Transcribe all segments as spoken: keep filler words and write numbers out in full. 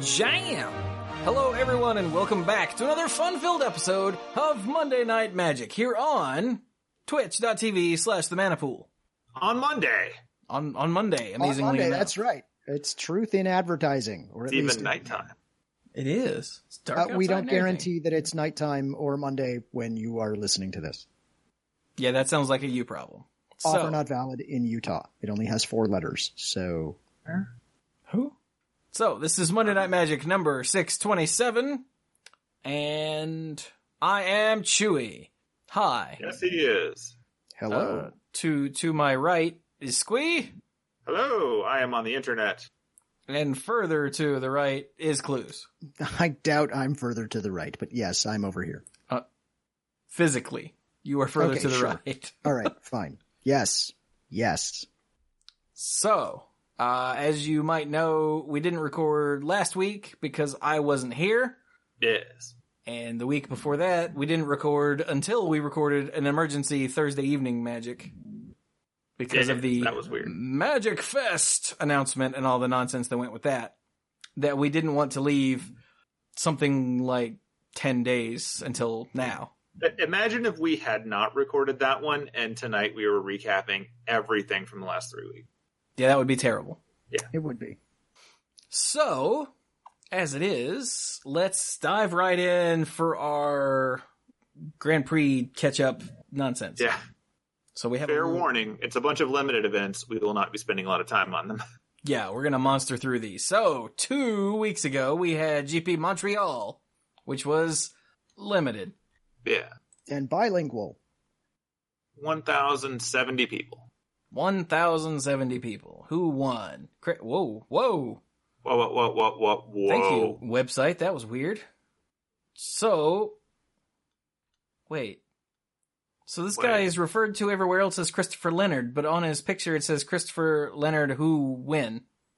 Jam! Hello everyone and welcome back to another fun-filled episode of Monday Night Magic here on twitch.tv slash the Manapool. On Monday. On on Monday, amazingly on Monday, enough. that's right. It's truth in advertising. Or at It's least even nighttime. It is. It's dark Uh, outside we don't and everything. guarantee that it's nighttime or Monday when you are listening to this. Yeah, that sounds like a you problem. Offer So, not valid in Utah. It only has four letters, so... who? So, this is Monday Night Magic number six twenty-seven, and I am Chewy. Hi. Yes, he is. Hello. Uh, to to my right is Squee, Hello, I am on the internet. and further to the right is Clues. I doubt I'm further to the right, but yes, I'm over here. Physically, you are further Okay, to the sure. right. All right, fine. Yes. Yes. So, uh, as you might know, we didn't record last week because I wasn't here. Yes. And the week before that, we didn't record until we recorded an emergency Thursday evening magic. Because Yeah, of the that was weird. Magic Fest announcement and all the nonsense that went with that. That we didn't want to leave something like ten days until now. Imagine if we had not recorded that one, and tonight we were recapping everything from the last three weeks. Yeah, that would be terrible. It would be. So, as it is, let's dive right in for our Grand Prix catch-up nonsense. Yeah. So we have Fair a, warning, it's a bunch of limited events. We will not be spending a lot of time on them. Yeah, we're gonna monster through these. So, two weeks ago, we had G P Montreal, which was limited. Yeah. And bilingual. one thousand seventy people. one thousand seventy people. Who won? Cri- Whoa, whoa. Whoa, whoa, whoa, whoa, whoa, whoa. Thank you, website. That was weird. So, wait. So this guy Wait. is referred to everywhere else as Christopher Leonard, but on his picture it says Christopher Leonard who win.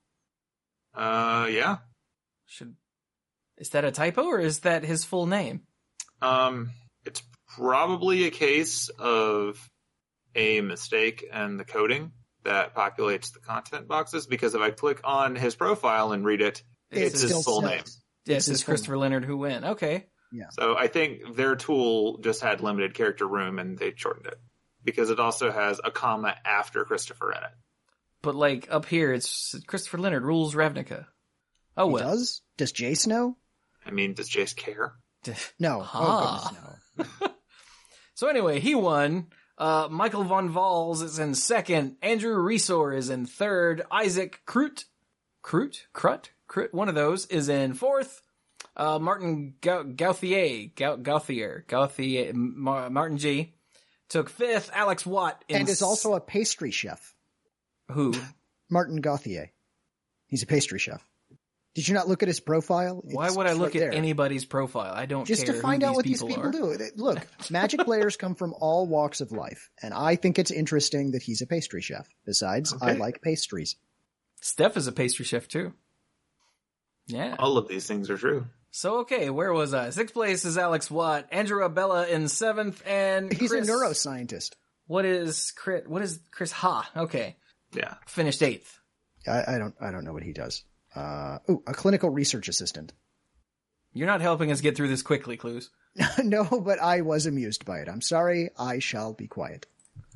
Uh, yeah. Should Is that a typo or is that his full name? Um, it's probably a case of a mistake in the coding that populates the content boxes, because if I click on his profile and read it, It it's still his full says- name. Yes, It's it's his full Christopher Leonard who win. Okay. So I think their tool just had limited character room and they shortened it, because it also has a comma after Christopher in it. But like up here it's Christopher Leonard rules Ravnica. Oh He well. does? Does Jace know? I mean, does Jace care? No. Ah. Oh, goodness, no. So anyway, he won. Uh, Michael von Valls is in second. Andrew Resor is in third. Isaac Krut, Krut, Krut, Krut, one of those is in fourth. Uh, Martin Gau- Gauthier, Gau- Gauthier, Gauthier, Ma- Martin G took fifth. Alex Watt in And is s- also a pastry chef. who? Martin Gauthier. He's a pastry chef. Did you not look at his profile? Why It's would I right look at there. anybody's profile? I don't Just care to find who out these what these people people are. do. Look, Magic players come from all walks of life, and I think it's interesting that he's a pastry chef. Besides, I Okay. like pastries. Steph is a pastry chef too. Yeah. All of these things are true. So, okay, where was I? Sixth place is Alex Watt. Andrew Abella in seventh, and He's Chris, a neuroscientist. What is Chris? What is Chris Ha? Okay, Yeah. finished eighth. I, I don't. I don't know what he does. Uh, oh, a clinical research assistant. You're not helping us get through this quickly, Clues. No, but I was amused by it. I'm sorry. I shall be quiet.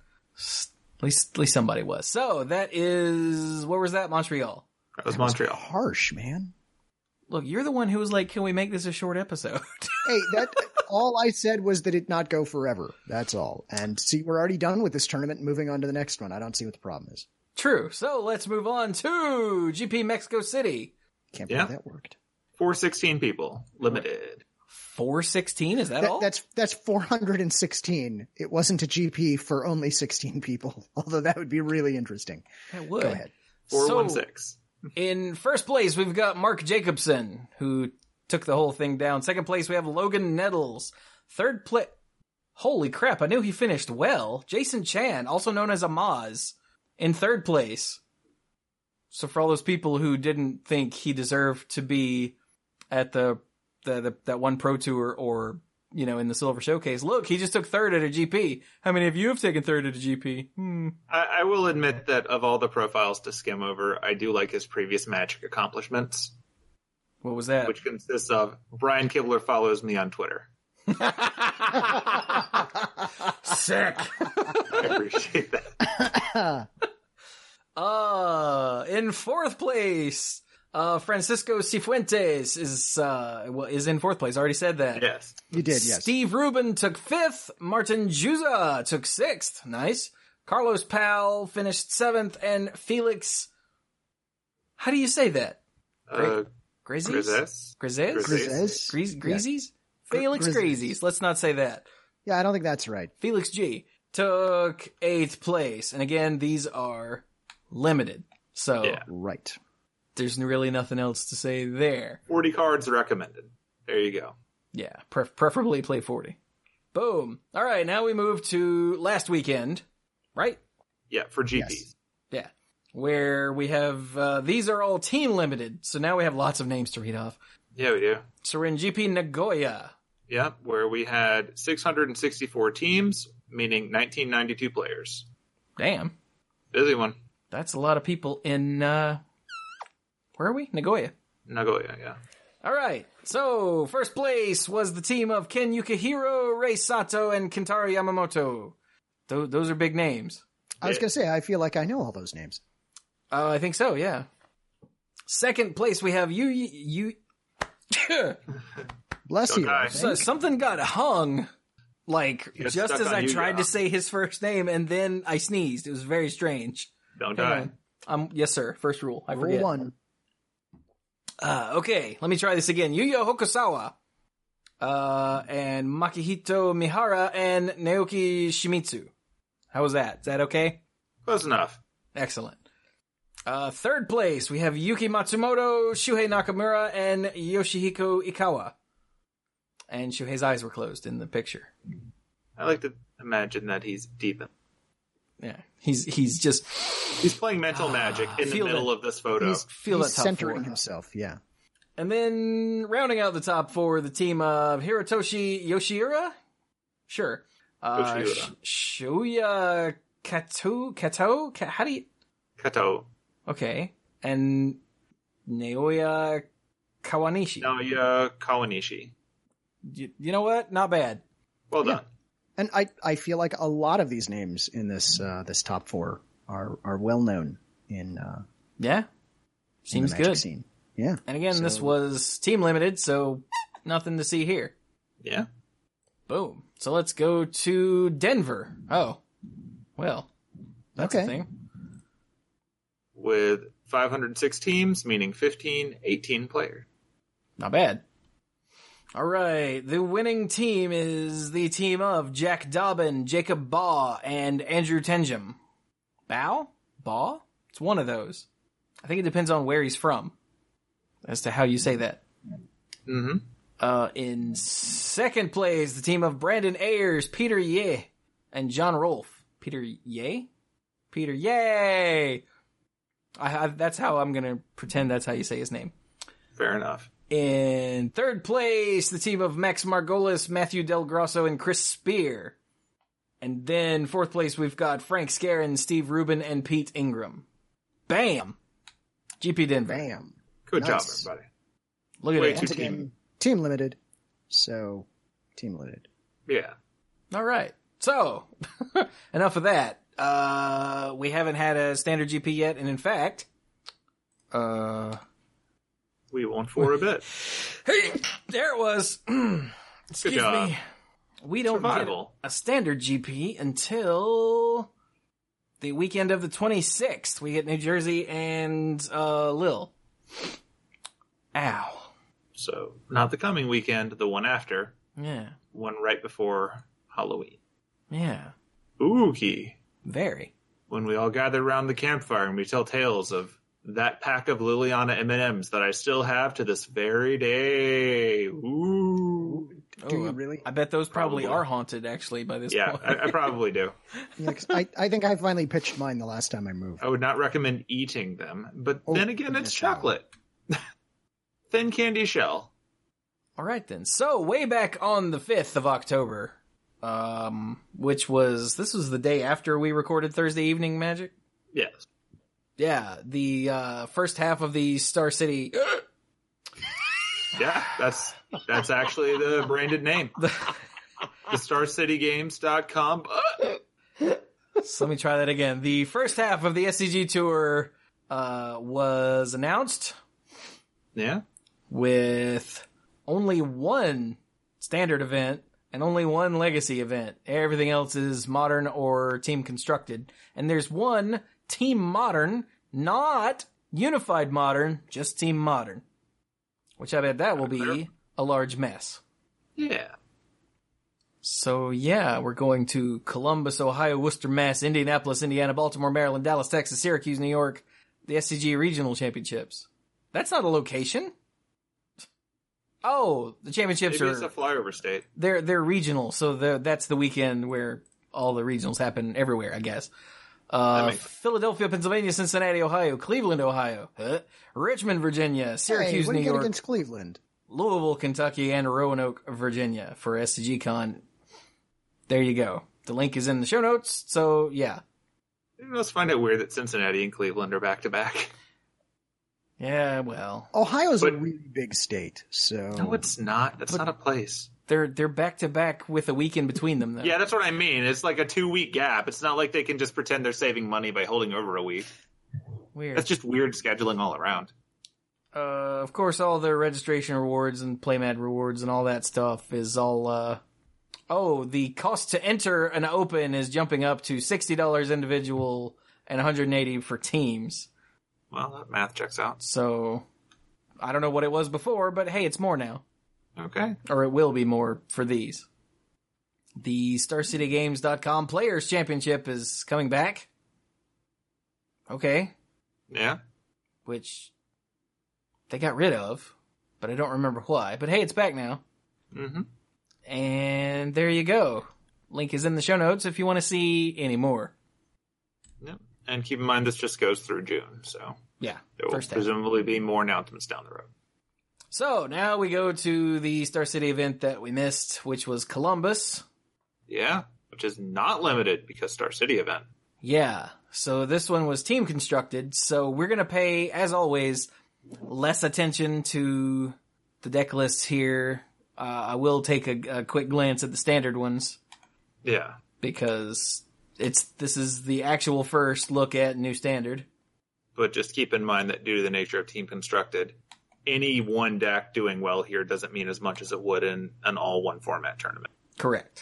At least, at least somebody was. So that is where was that? Montreal. That was That was Montreal. harsh, man. Look, you're the one who was like, "Can we make this a short episode?" Hey, that all I said was that it not go forever. That's all. And see, we're already done with this tournament and moving on to the next one. I don't see what the problem is. True. So let's move on to G P Mexico City. Can't Yeah. believe that worked. four sixteen people. Limited. four sixteen. Is that, That- all? that's that's four hundred sixteen. It wasn't a G P for only sixteen people, although that would be really interesting. That would. Go ahead. four one six. In first place, we've got Mark Jacobson, who took the whole thing down. Second place, we have Logan Nettles. Third place, holy crap, I knew he finished well. Jason Chan, also known as Amaz, in third place. So for all those people who didn't think he deserved to be at the, the, the that one Pro Tour or, you know, in the Silver Showcase, look, he just took third at a G P. How many of you have taken third at a G P? Hmm. I, I will admit that of all the profiles to skim over, I do like his previous Magic accomplishments. What was that? which consists of Brian Kibler follows me on Twitter. Sick. I appreciate that. Uh, in fourth place, uh, Francisco Cifuentes is, uh, well, is in fourth place. I already said that. Yes. You did, yes. Steve Rubin took fifth. Martin Juza took sixth. Nice. Carlos Pal finished seventh, and Felix, how do you say that? Uh, Grizzies? Grizes? Grizes? Grizes? Grease, Greasies? Gr- Felix Grizes. Greasies. Let's not say that. Yeah, I don't think that's right. Felix G took eighth place. And again, these are limited. So Yeah. Right. there's really nothing else to say there. forty cards recommended. There you go. Yeah, pref- preferably play forty. Boom. All right, now we move to last weekend, right? Yeah, for G Ps. Yes. Yeah. Where we have, uh, these are all team limited. So now we have lots of names to read off. Yeah, we do. So we're in G P Nagoya. Yeah, where we had six hundred sixty-four teams, meaning nineteen ninety-two players. Damn. Busy one. That's a lot of people in, uh, where are we? Nagoya. Nagoya, yeah. All right. So first place was the team of Ken Yukihiro, Rei Sato, and Kentaro Yamamoto. Th- those are big names. I was Yeah. going to say, I feel like I know all those names. Uh, I think so, yeah. Second place, we have you, you, Bless Don't you. I die. so think. something got hung, like, You got just stuck as on I Yu-Gi-Oh. tried to say his first name, and then I sneezed. It was very strange. Don't Hang die. on. Um, yes, sir. First rule. I Roll forget. one. Uh, okay, let me try this again. Yuya Hokusawa, uh, and Makihito Mihara, and Naoki Shimizu. How was that? Is that okay? Close enough. Excellent. Uh, third place, we have Yuki Matsumoto, Shuhei Nakamura, and Yoshihiko Ikawa. And Shuhei's eyes were closed in the picture. I like to imagine that he's deep in. Yeah, he's he's just He's playing mental magic in the Feel middle that- of this photo. He's, feel he's that top centering four. himself, yeah. And then rounding out the top four, the team of Hirotoshi Yoshiura? Sure. Uh, Yoshiura. Sh- Shuya Kato? Kato? Ka- how do you... Kato. Okay. And Naoya Kawanishi. Naoya Kawanishi. You, you know what? Not bad. Well Yeah. done. And I, I feel like a lot of these names in this uh, this top four are, are well known in, uh, Yeah. in Seems the Magic good. scene. Yeah. And again, this So- was team limited, so nothing to see here. Yeah. Boom. So let's go to Denver. Oh. Well. That's a Okay. thing. With five hundred six teams, meaning fifteen, eighteen players. Not bad. All right. The winning team is the team of Jack Dobbin, Jacob Baugh, and Andrew Tenjum. Bow? Baugh? It's one of those. I think it depends on where he's from as to how you say that. Mm-hmm. Uh, in second place, the team of Brandon Ayers, Peter Ye, and John Rolfe. Peter Ye? Peter Yay! I, I, that's how I'm going to pretend that's how you say his name. Fair enough. In third place, the team of Max Margolis, Matthew Del Grosso, and Chris Spear. And then fourth place, we've got Frank Scarron, Steve Rubin, and Pete Ingram. Bam! G P Denver. Bam. Good Nice. job, everybody. Look at Way that. too Once again, team limited. So, team limited. Yeah. All right. So, enough of that. Uh, we haven't had a standard G P yet, and in fact, uh, We won't for a bit. hey, there it was. Excuse job. me. We don't Survival. get a standard G P until the weekend of the twenty-sixth. We get New Jersey and uh, Lille. Ow. So, not the coming weekend, the one after. Yeah. One right before Halloween. Yeah. Ookie. Very. When we all gather around the campfire and we tell tales of that pack of Liliana M and M's that I still have to this very day. Ooh. Do Oh, you I- really? I bet those probably, Probably. are haunted, actually, by this Yeah, point. I, I probably do. Yeah, 'cause I, I think I finally pitched mine the last time I moved. I would not recommend eating them, but Oh, then again, goodness, it's no. chocolate. Thin candy shell. All right, then. So, way back on the fifth of October, um, which was, this was the day after we recorded Thursday Evening Magic? Yes. Yeah, the uh, first half of the Star City Yeah, that's that's actually the branded name. The Star City Games dot com. So let me try that again. The first half of the S C G Tour uh, was announced. Yeah. With only one standard event and only one legacy event. Everything else is modern or team constructed. And there's one team modern, not unified modern, just team modern. Which I bet that will be a large mess. Yeah. So yeah, we're going to Columbus, Ohio, Worcester, Mass, Indianapolis, Indiana, Baltimore, Maryland, Dallas, Texas, Syracuse, New York, the S C G Regional Championships. That's not a location. Oh, the championships Maybe are... it's a flyover state. They're they're regional, so that's the weekend where all the regionals happen everywhere, I guess. Uh, makes- Philadelphia, Pennsylvania, Cincinnati, Ohio, Cleveland, Ohio, huh? Richmond, Virginia, Syracuse, Hey, what do New you got York, against Cleveland? Louisville, Kentucky, and Roanoke, Virginia for S C G Con. There you go. The link is in the show notes, so yeah. I must find it weird that Cincinnati and Cleveland are back to back. Yeah, well, Ohio's a But- really big state, so No, it's not. That's not a place. they're they're back to back with a weekend between them, though. Yeah, that's what I mean. It's like a two week gap. It's not like they can just pretend they're saving money by holding over a week. Weird. That's just weird scheduling all around. Uh, of course, all the registration rewards and playmat rewards and all that stuff is all, uh, oh, the cost to enter an open is jumping up to sixty dollars individual and one hundred eighty dollars for teams. Well, that math checks out. So, I don't know what it was before, but hey, it's more now. Okay. Or it will be more for these. The Star City Games dot com Players Championship is coming back. Okay. Yeah. Which they got rid of, but I don't remember why. But hey, it's back now. Mm-hmm. And there you go. Link is in the show notes if you want to see any more. Yeah. And keep in mind, this just goes through June, so Yeah, there will first half. presumably be more announcements down the road. So now we go to the Star City event that we missed, which was Columbus. Yeah, which is not limited because Star City event. Yeah, so this one was team constructed, so we're going to pay, as always, less attention to the deck lists here. Uh, I will take a, a quick glance at the standard ones, Yeah. because it's this is the actual first look at new standard. But just keep in mind that due to the nature of team constructed, any one deck doing well here doesn't mean as much as it would in an all one format tournament. Correct.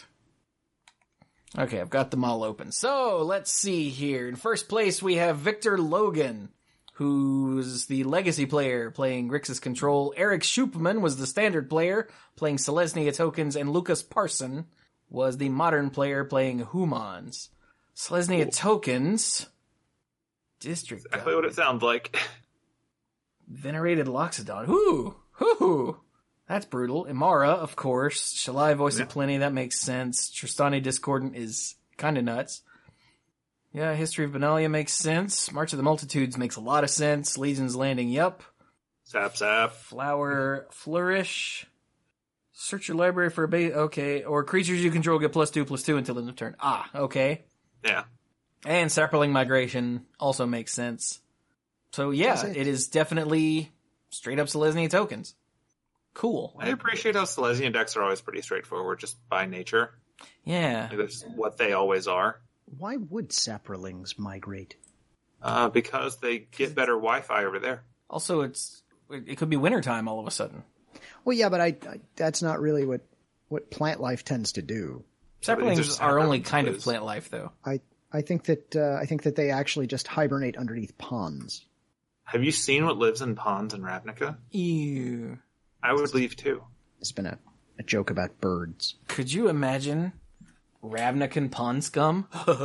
Okay, I've got them all open. So, let's see here. In first place, we have Victor Logan, who's the legacy player playing Grixis Control. Eric Schupman was the standard player playing Selesnya Tokens, and Lucas Parson was the modern player playing Humans. Selesnya Cool. Tokens, District Exactly what it sounds like. Venerated Loxodon. Ooh, ooh, that's brutal. Imara, of course. Shalai, Voice Yeah. of Plenty, that makes sense. Tristani Discordant is kind of nuts. Yeah, History of Benalia makes sense. March of the Multitudes makes a lot of sense. Legion's Landing, yup. Sap sap. Flower Flourish. Search your library for a base. Okay. Or creatures you control get plus two, plus two until end of turn. Ah, okay. Yeah. And Sapperling Migration also makes sense. So yeah, That's it. it is definitely straight up Selesnya tokens. Cool. I appreciate how Selesnya decks are always pretty straightforward, just by nature. Yeah. Like, that's what they always are. why would sapperlings migrate? Uh, because they get better Wi-Fi over there. Also, it's it could be wintertime all of a sudden. Well, yeah, but I, I that's not really what what plant life tends to do. Sapperlings just are only sapperlings, kind of please. plant life, though. I I think that uh, I think that they actually just hibernate underneath ponds. Have you seen what lives in ponds in Ravnica? Ew. I would leave too. It's been a, a joke about birds. Could you imagine Ravnican pond scum?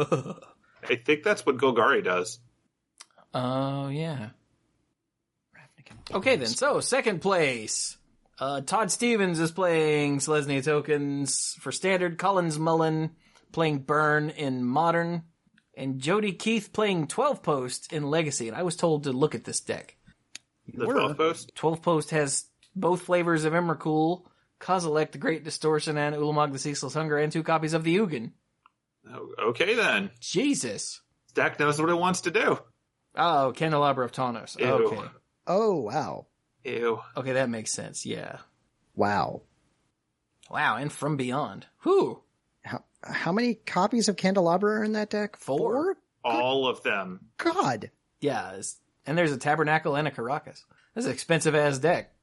I think that's what Golgari does. Oh, yeah. Okay, then. So, second place. Uh, Todd Stevens is playing Selesnya tokens for standard. Collins Mullen playing Burn in modern. And Jody Keith playing twelve post in legacy. And I was told to look at this deck. The Were. twelfth post? twelve post has both flavors of Emrakul, Kozilek the Great Distortion, and Ulamog the Ceaseless Hunger, and two copies of the Ugin. Oh, okay then. Jesus. This deck knows what it wants to do. Oh, Candelabra of Tawnos. Ew. Okay. Oh wow! Ew. Okay, that makes sense. Yeah. Wow. Wow, and From Beyond. Whew. How, how many copies of Candelabra are in that deck? Four. All of them. God. Yeah, it's- and there's a Tabernacle and a Caracas. This is an expensive-ass deck.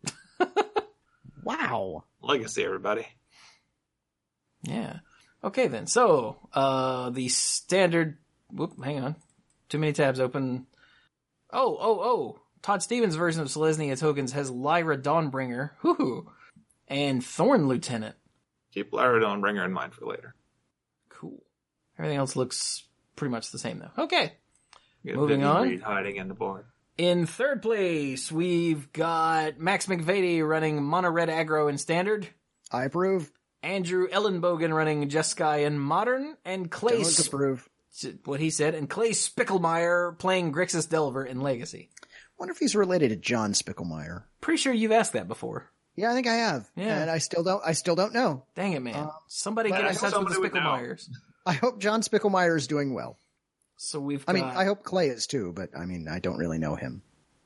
Wow. Legacy, everybody. Yeah. Okay, then. So, uh, the standard... Whoop, hang on. Too many tabs open. Oh, oh, oh. Todd Stevens' version of Selesnya tokens has Lyra Dawnbringer. Whoo. And Thorn Lieutenant. Keep Lyra Dawnbringer in mind for later. Cool. Everything else looks pretty much the same, though. Okay. You got Moving Vivian on. Reed hiding in the board. In third place, we've got Max McVady running Mono Red Aggro in Standard. I approve. Andrew Ellenbogen running Jeskai in Modern, and Clay, Don't Sp- approve. what he said, and Clay Spickelmeyer playing Grixis Delver in Legacy. Wonder if he's related to John Spickelmeyer. Pretty sure you've asked that before. Yeah, I think I have. Yeah. And I still don't, I still don't know. Dang it, man. Uh, Somebody but get I in hope touch with the somebody would know. Spickelmeyers. I hope John Spickelmeyer is doing well. So we've I got, mean, I hope Clay is too, but I mean, I don't really know him.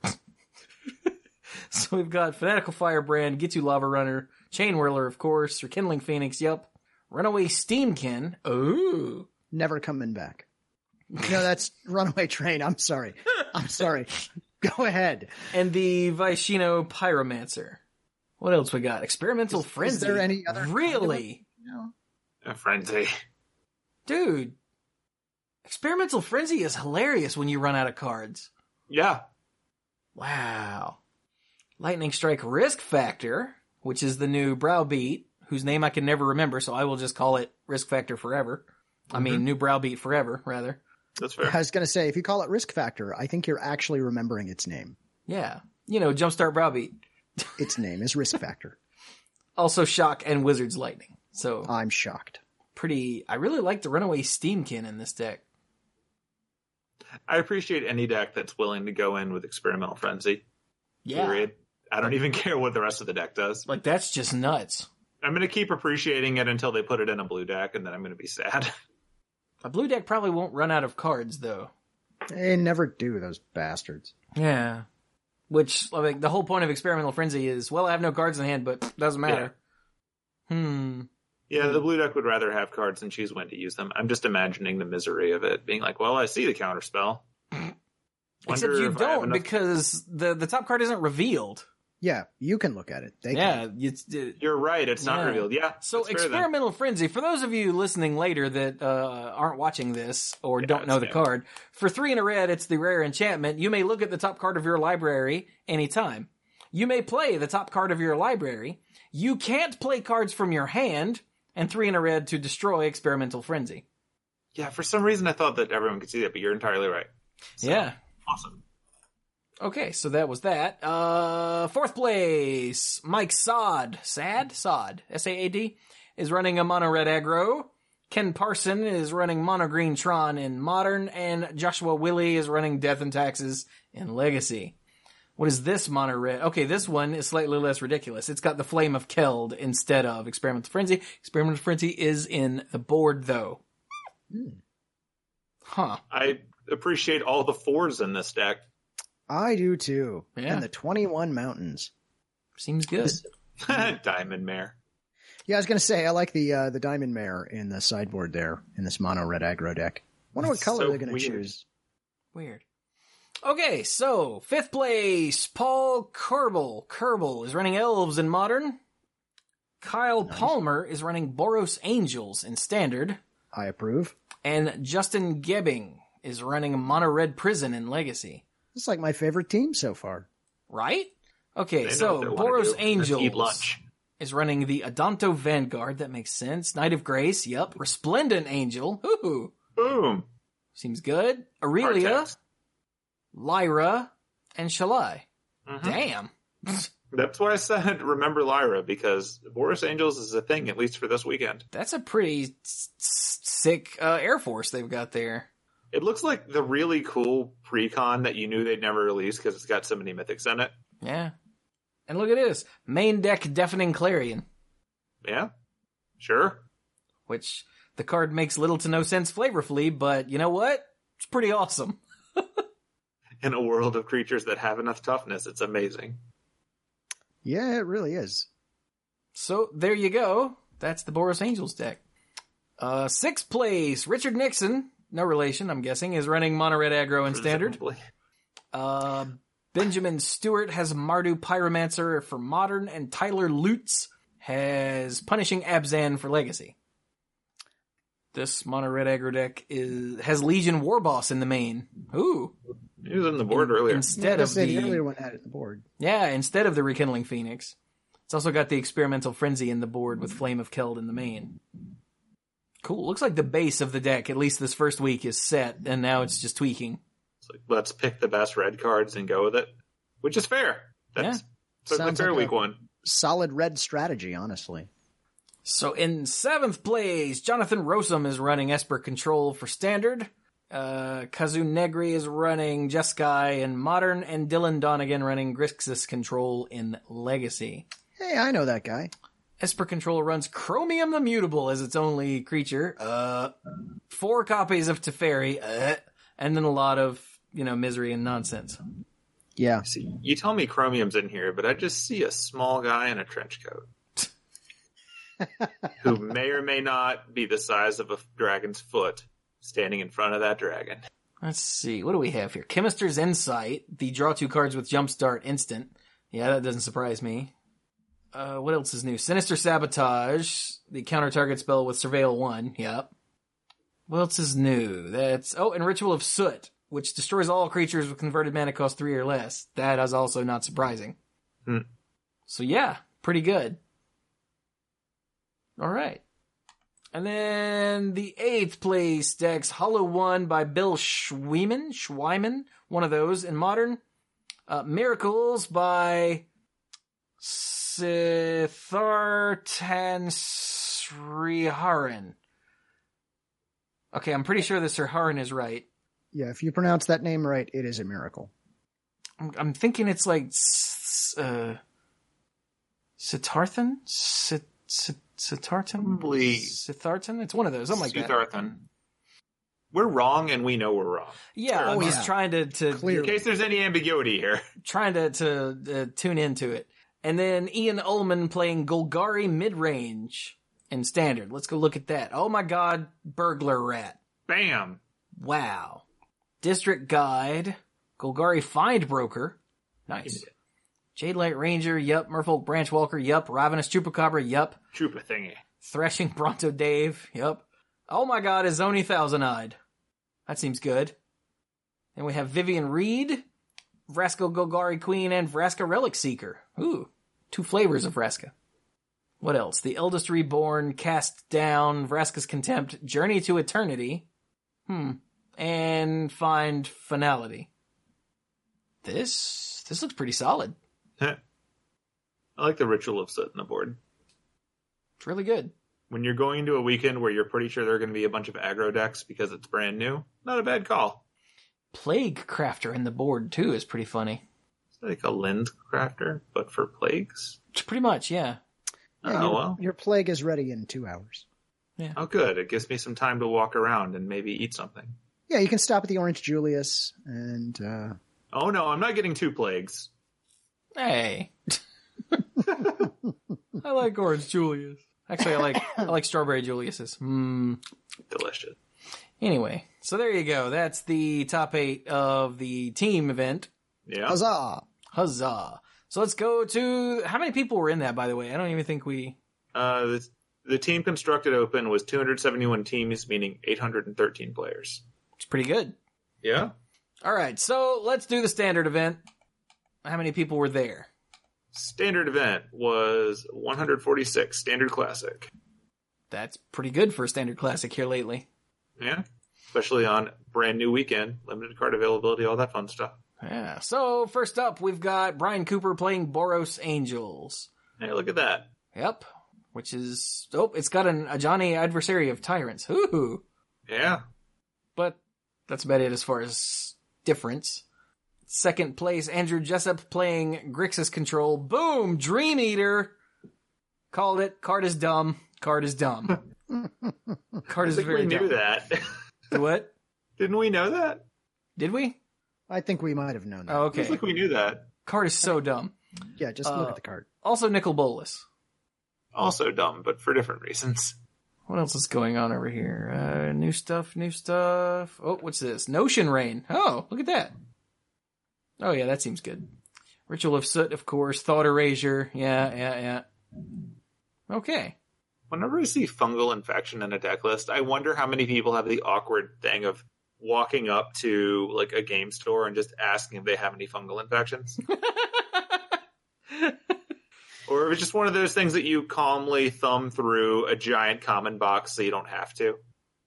so we've got Fanatical Firebrand, Get You Lava Runner, Chain Whirler, of course, Rekindling Phoenix, yup. Runaway Steamkin. Ooh. Never coming back. No, that's Runaway Train. I'm sorry. I'm sorry. Go ahead. And the Vaishino Pyromancer. What else we got? Experimental Is- is Frenzy. there any other- Really? No. A frenzy. Dude. Experimental Frenzy is hilarious when you run out of cards. Yeah. Wow. Lightning Strike Risk Factor, which is the new Browbeat, whose name I can never remember, so I will just call it Risk Factor forever. I mean, new Browbeat forever, rather. That's fair. I was going to say, if you call it Risk Factor, I think you're actually remembering its name. Yeah. You know, Jumpstart Browbeat. Its name is Risk Factor. Also Shock and Wizard's Lightning. So, I'm shocked. pretty... I really like the Runaway Steamkin in this deck. I appreciate any deck that's willing to go in with Experimental Frenzy. Yeah. Period. I don't even care what the rest of the deck does. Like, that's just nuts. I'm going to keep appreciating it until they put it in a blue deck, and then I'm going to be sad. A blue deck probably won't run out of cards, though. They never do, those bastards. Yeah. Which, like, the whole point of Experimental Frenzy is, well, I have no cards in hand, but doesn't matter. Hmm. Yeah, the blue deck would rather have cards and choose when to use them. I'm just imagining the misery of it, being like, well, I see the counterspell. Except Wonder you if I have don't, enough- because the, the top card isn't revealed. Yeah, you can look at it. They can. Yeah. It's, it, You're right, it's not Yeah. revealed. Yeah. so that's fair then. Experimental Frenzy, for those of you listening later that uh, aren't watching this or Yeah, don't know the it's card, for three in a red, it's the rare enchantment. You may look at the top card of your library anytime. You may play the top card of your library. You can't play cards from your hand, and three in a red to destroy Experimental Frenzy. Yeah, for some reason I thought that everyone could see that, but you're entirely right. So, Yeah. Awesome. Okay, so that was that. Uh, fourth place, Mike Sod, Sad? Sod, S A A D, is running a mono red aggro. Ken Parson is running mono green Tron in Modern, and Joshua Willie is running Death and Taxes in Legacy. What is this mono red? Okay, this one is slightly less ridiculous. It's got the Flame of Keld instead of Experimental Frenzy. Experimental Frenzy is in the board, though. Huh. I appreciate all the fours in this deck. I do too. Yeah. And the twenty-one mountains. Seems good. Diamond Mare. Yeah, I was going to say, I like the uh, the Diamond Mare in the sideboard there in this mono red aggro deck. Wonder what That's color so they're going to weird. choose. Weird. Okay, so fifth place, Paul Kerbel. Kerbel is running Elves in Modern. Kyle Palmer is running Boros Angels in Standard. I approve. And Justin Gebbing is running Mono Red Prison in Legacy. It's like my favorite team so far. Right? Okay, They know so what they wanna Boros do, and then Angels Eat lunch. is running the Adonto Vanguard. That makes sense. Knight of Grace, yep. Resplendent Angel. Ooh, Boom. seems good. Hard Aurelia, text. Lyra, and Shalai. Mhm. Damn. That's why I said remember Lyra, because Boris Angels is a thing, at least for this weekend. That's a pretty s- s- sick uh, Air Force they've got there. It looks like the really cool pre-con that you knew they'd never release because it's got so many mythics in it. Yeah. And look at this. Main deck Deafening Clarion, Yeah, sure. which the card makes little to no sense flavorfully, but you know what? It's pretty awesome. In a world of creatures that have enough toughness, it's amazing. Yeah, it really is. So there you go. That's the Boros Angels deck. Uh, sixth place, Richard Nixon, no relation, I'm guessing, is running Mono Red Aggro in Standard. Presumably. Uh, Benjamin Stewart has Mardu Pyromancer for Modern, and Tyler Lutz has Punishing Abzan for Legacy. This Mono Red Aggro deck is has Legion Warboss in the main. Ooh. He was on the board earlier. Instead Yeah, of say the, the earlier one had it on the board. yeah, instead of the Rekindling Phoenix. It's also got the Experimental Frenzy in the board with Flame of Keld in the main. Cool. Looks like the base of the deck, at least this first week, is set, and now it's just tweaking. It's like, let's pick the best red cards and go with it, which is fair. That's yeah. Sounds fair like week a one. Solid red strategy, honestly. So in seventh place, Jonathan Rosum is running Esper Control for Standard. Uh, Kazu Negri is running Jeskai in Modern, and Dylan Donegan running Grixis Control in Legacy. Hey, I know that guy. Esper Control runs Chromium the Mutable as its only creature. Uh, four copies of Teferi, uh, and then a lot of, you know, misery and nonsense. Yeah. See, you tell me Chromium's in here, but I just see a small guy in a trench coat. Who may or may not be the size of a dragon's foot standing in front of that dragon. Let's see. What do we have here? Chemister's Insight. The draw two cards with Jumpstart instant. Yeah, that doesn't surprise me. Uh, what else is new? Sinister Sabotage. The counter target spell with Surveil one. Yep. What else is new? That's... Oh, and Ritual of Soot, which destroys all creatures with converted mana cost three or less. That is also not surprising. Hmm. So yeah, pretty good. All right. And then the eighth place decks, Hollow One by Bill Schweiman, Schweiman, one of those in Modern. Uh, Miracles by Siddhartan Sriharan. Okay, I'm pretty sure the Sriharan is right. Yeah, if you pronounce that name right, it is a miracle. I'm, I'm thinking it's like uh, Siddharthan? Sit, sit, Siddhartan? Probably. Siddhartan? It's one of those, something like that. Siddharthan. We're wrong, and we know we're wrong. Yeah, Oh, he's yeah. trying to, to In case there's any ambiguity here. trying to to uh, tune into it. And then Ian Ullman playing Golgari mid-range in Standard. Let's go look at that. Oh my god, Burglar Rat. Bam! Wow. District Guide, Golgari Find Broker. Nice. Jade Light Ranger, yup. Merfolk Branchwalker, yup. Ravenous Chupacabra, yup. Chupa thingy. Threshing Bronto Dave, yup. Oh my god, Izoni Thousand-Eyed. That seems good. Then we have Vivian Reed, Vraska Golgari Queen, and Vraska Relic Seeker. Ooh, two flavors of Vraska. What else? The Eldest Reborn, Cast Down, Vraska's Contempt, Journey to Eternity. Hmm. And Find Finality. This, this looks pretty solid. I like the Ritual of Soot on the board. It's really good. When you're going into a weekend where you're pretty sure there are going to be a bunch of aggro decks because it's brand new, not a bad call. Plague Crafter in the board, too, is pretty funny. It's like a lens crafter, but for plagues. Pretty much, yeah. Yeah, oh, your, well. your plague is ready in two hours. Oh, good. It gives me some time to walk around and maybe eat something. Yeah, you can stop at the Orange Julius and... Uh... Oh, no, I'm not getting two plagues. Hey. I like Orange Julius. Actually, I like I like Strawberry Julius's. Mmm. Delicious. Anyway, so there you go. That's the top eight of the team event. Yeah. Huzzah! Huzzah. So let's go to... How many people were in that, by the way? I don't even think we... Uh, the, the team constructed open was two hundred seventy-one teams, meaning eight hundred thirteen players. It's pretty good. Yeah. All right, so let's do the standard event. How many people were there? Standard event was one hundred forty-six. Standard Classic. That's pretty good for a standard classic here lately. Yeah. Especially on brand new weekend, limited card availability, all that fun stuff. Yeah. So first up, we've got Brian Cooper playing Boros Angels. Hey, look at that. Yep. Which is... Oh, it's got an, a Johnny Adversary of Tyrants. Ooh. Yeah. But that's about it as far as difference. Second place, Andrew Jessup playing Grixis Control. Boom! Dream Eater! Called it. Card is dumb. Card is dumb. Card is I think very we knew dumb. that. What? Didn't we know that? Did we? I think we might have known that. Oh, I okay. think we knew that. Card is so dumb. Yeah, just Uh, look at the card. Also Nicol Bolas. Also dumb, but for different reasons. What else is going on over here? Uh, new stuff, new stuff. Oh, what's this? Notion Rain. Oh, look at that. Oh, yeah, that seems good. Ritual of Soot, of course. Thought Erasure. Yeah, yeah, yeah. Okay. Whenever I see fungal infection in a deck list, I wonder how many people have the awkward thing of walking up to like a game store and just asking if they have any fungal infections. Or if it's just one of those things that you calmly thumb through a giant common box so you don't have to.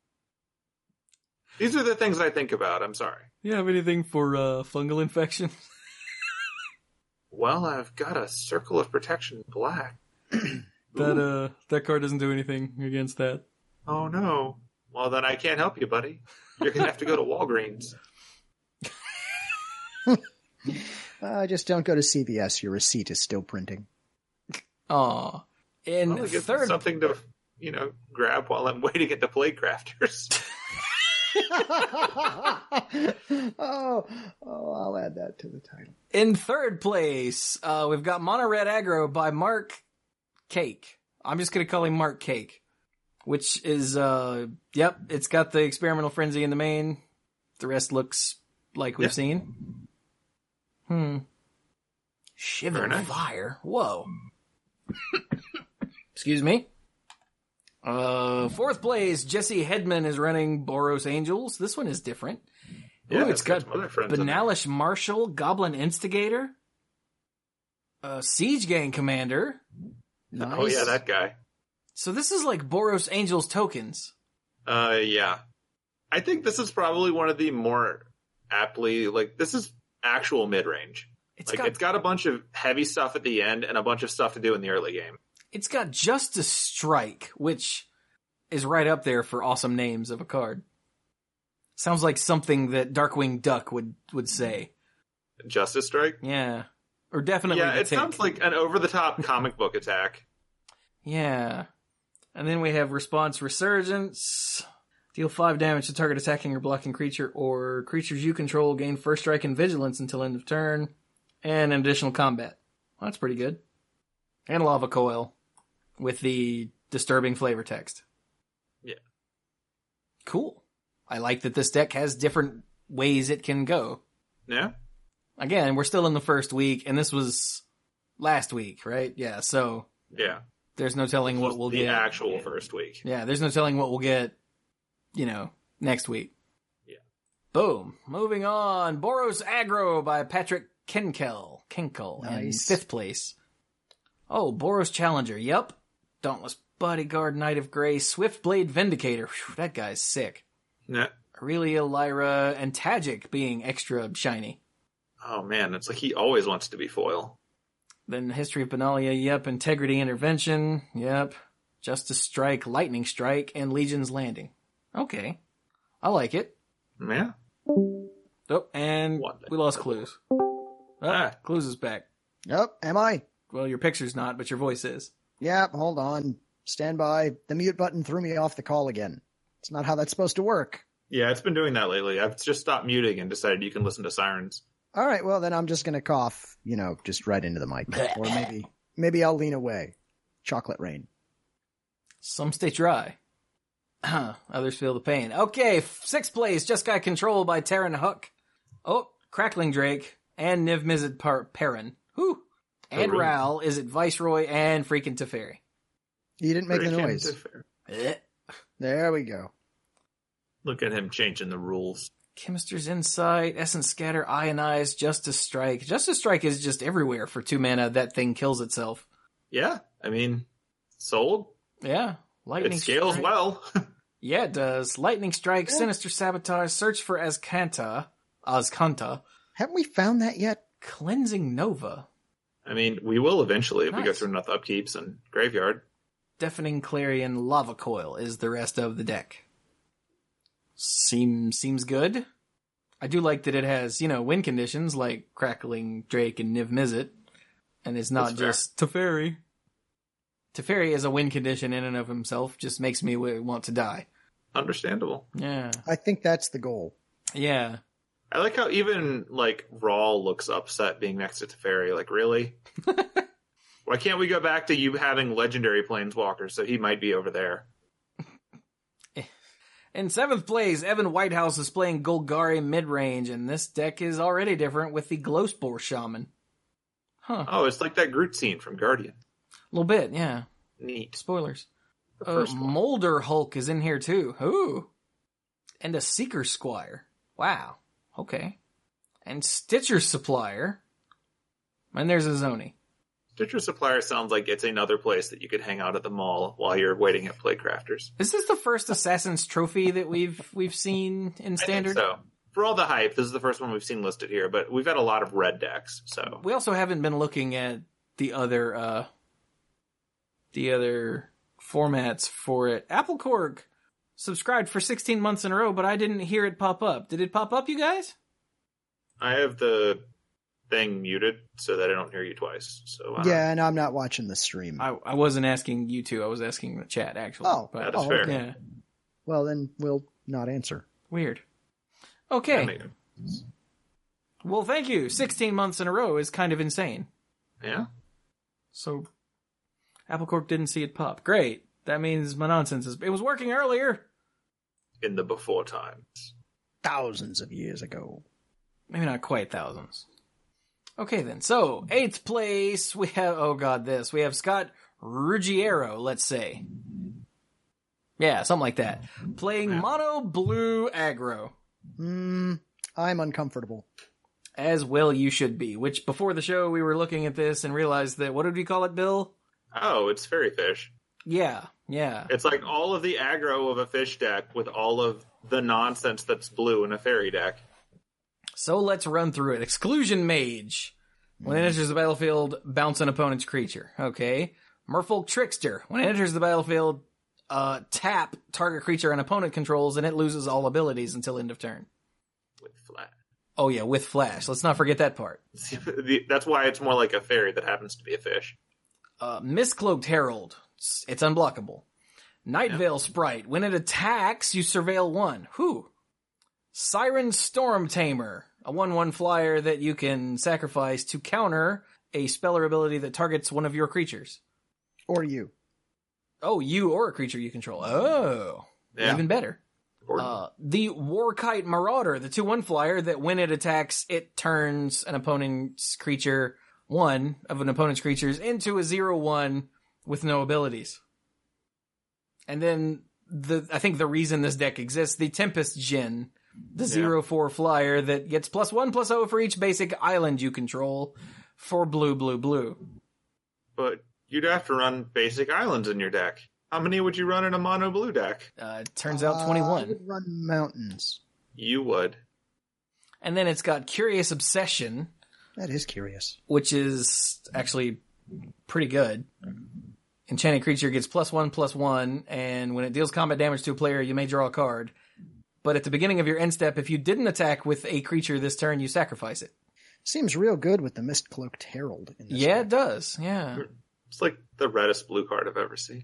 These are the things I think about, I'm sorry. You have anything for uh, fungal infection? Well, I've got a Circle of Protection black. that uh, that card doesn't do anything against that. Oh no. Well, then I can't help you, buddy. You're going to have to go to Walgreens. uh, just don't go to C V S. Your receipt is still printing. Aw. In well, I guess third... it's something to, you know, grab while I'm waiting at the Plate Crafters. oh, oh, I'll add that to the title. In third place, uh, we've got Mono Red Aggro by Mark Cake. I'm just going to call him Mark Cake. Which is, uh, yep, it's got the Experimental Frenzy in the main. The rest looks like we've yeah. seen. Hmm. Shiver nice. Fire. Whoa. Excuse me. Uh, fourth place, Jesse Hedman is running Boros Angels. This one is different. Yeah, Ooh, it's got Banalish Marshal, Goblin Instigator, uh, Siege Gang Commander. Nice. Oh yeah, that guy. So this is like Boros Angels tokens. Uh, yeah. I think this is probably one of the more aptly, like, this is actual mid-range. It's like, got, it's got a bunch of heavy stuff at the end and a bunch of stuff to do in the early game. It's got Justice Strike, which is right up there for awesome names of a card. Sounds like something that Darkwing Duck would, would say. Justice Strike? Yeah. Or definitely Yeah, it tick. sounds like an over-the-top comic book attack. Yeah. And then we have Response Resurgence. Deal five damage to target attacking or blocking creature or creatures you control gain first strike and vigilance until end of turn. And an additional combat. Well, that's pretty good. And Lava Coil with the disturbing flavor text. Yeah. Cool. I like that this deck has different ways it can go. Yeah. Again, we're still in the first week, and this was last week, right? Yeah, so... Yeah. There's no telling what we'll the get. The actual first week. Yeah, there's no telling what we'll get, you know, next week. Yeah. Boom. Moving on. Boros Aggro by Patrick Kenkel. Kenkel Nice. In fifth place. Oh, Boros Challenger. Yep. Dauntless Bodyguard, Knight of Grey, Swiftblade Vindicator. Whew, that guy's sick. Yeah. Aurelia, Lyra, and Tajic being extra shiny. Oh man, it's like he always wants to be foil. Then History of Benalia, yep. Integrity Intervention, yep. Justice Strike, Lightning Strike, and Legion's Landing. Okay. I like it. Yeah. Oh, and we lost Clues. Oh, Ah. Clues is back. Yep, am I? Well, your picture's not, but your voice is. Yep, hold on. Stand by. The mute button threw me off the call again. It's not how that's supposed to work. Yeah, it's been doing that lately. I've just stopped muting and decided you can listen to sirens. All right, well, then I'm just going to cough, you know, just right into the mic. Or maybe maybe I'll lean away. Chocolate rain. Some stay dry. Others feel the pain. Okay, sixth place, Just Got Control by Terran Hook. Oh, Crackling Drake, and Niv Mizzet Par- Perrin. Whew. And really? Ral, is it Viceroy, and freaking Teferi. You didn't make the Freaking noise. different. There we go. Look at him changing the rules. Chemister's Insight, Essence Scatter, Ionize, Justice Strike. Justice Strike is just everywhere for two mana. That thing kills itself. Yeah, I mean, sold. Yeah. Lightning It scales Strike. well. Yeah, it does. Lightning Strike, Yeah. Sinister Sabotage, Search for Azcanta, Azcanta, Haven't we found that yet? Cleansing Nova, I mean, we will eventually if we go Nice. through enough upkeeps and graveyard. Deafening Clarion, Lava Coil is the rest of the deck. Seems seems good. I do like that it has, you know, win conditions like Crackling Drake and Niv Mizzet, and it's not That's fair. just Teferi. Teferi is a win condition in and of himself, just makes me w- want to die. Understandable. Yeah. I think that's the goal. Yeah. I like how even, like, Rawl looks upset being next to Teferi. Like, really? Why can't we go back to you having legendary planeswalkers? So he might be over there. In seventh place, Evan Whitehouse is playing Golgari mid-range, and this deck is already different with the Glowspore Shaman. Huh. Oh, it's like that Groot scene from Guardian. A little bit, yeah. Neat. Spoilers. The Uh, first one. Molder Hulk is in here too. Ooh. And a Seeker Squire. Wow. Okay. And Stitcher Supplier. And there's a Zoni. Stitcher Supplier sounds like it's another place that you could hang out at the mall while you're waiting at Playcrafters. Is this the first Assassin's Trophy that we've we've seen in Standard? I think so. For all the hype, this is the first one we've seen listed here, but we've had a lot of red decks, so. We also haven't been looking at the other uh the other formats for it. Apple Cork subscribed for sixteen months in a row, but I didn't hear it pop up. Did it pop up, you guys? I have the thing muted so that I don't hear you twice. So I don't Yeah, and I'm not watching the stream. I, I wasn't asking you two. I was asking the chat, actually. Oh, but, that is oh, fair. okay. yeah. Well, then we'll not answer. Weird. That Okay. made- Well, thank you. sixteen months in a row is kind of insane. Yeah. So, Apple Cork didn't see it pop. Great. That means my nonsense is... It was working earlier. In the before times. Thousands of years ago. Maybe not quite thousands. Okay, then. So, eighth place, we have... Oh, God, this. We have Scott Ruggiero, let's say. Yeah, something like that. Playing Yeah. mono blue aggro. Hmm, I'm uncomfortable. As well you should be. Which, before the show, we were looking at this and realized that... What did we call it, Bill? Oh, it's Fairy Fish. Yeah, yeah. It's like all of the aggro of a fish deck with all of the nonsense that's blue in a fairy deck. So let's run through it. Exclusion Mage. When it enters the battlefield, bounce an opponent's creature. Okay. Merfolk Trickster. When it enters the battlefield, uh, tap target creature an opponent controls and it loses all abilities until end of turn. With flat. Oh yeah, with flash. Let's not forget that part. That's why it's more like a fairy that happens to be a fish. Uh, Mistcloaked Herald. It's, it's unblockable. Night Yeah. Veil Sprite. When it attacks, you surveil one. Whew. Siren Storm Tamer. A one one flyer that you can sacrifice to counter a spell or ability that targets one of your creatures. Or you. Oh, you or a creature you control. Oh, Yeah. even better. Or- Uh, the Warkite Marauder, the two one flyer that when it attacks, it turns an opponent's creature, one of an opponent's creatures, into a zero one with no abilities. And then the I think the reason this deck exists, the Tempest Djinn, the zero four flyer that gets plus one plus oh for each basic island you control for blue, blue, blue. but you'd have to run basic islands in your deck. How many would you run in a mono blue deck? Uh, it turns out Uh, I twenty-one. would run mountains. You would. And then it's got Curious Obsession, That is curious. which is actually pretty good. Enchanted creature gets plus one, plus one, and when it deals combat damage to a player, you may draw a card. But at the beginning of your end step, if you didn't attack with a creature this turn, you sacrifice it. Seems real good with the Mist-Cloaked Herald in this Yeah, deck. it does. Yeah. It's like the reddest blue card I've ever seen.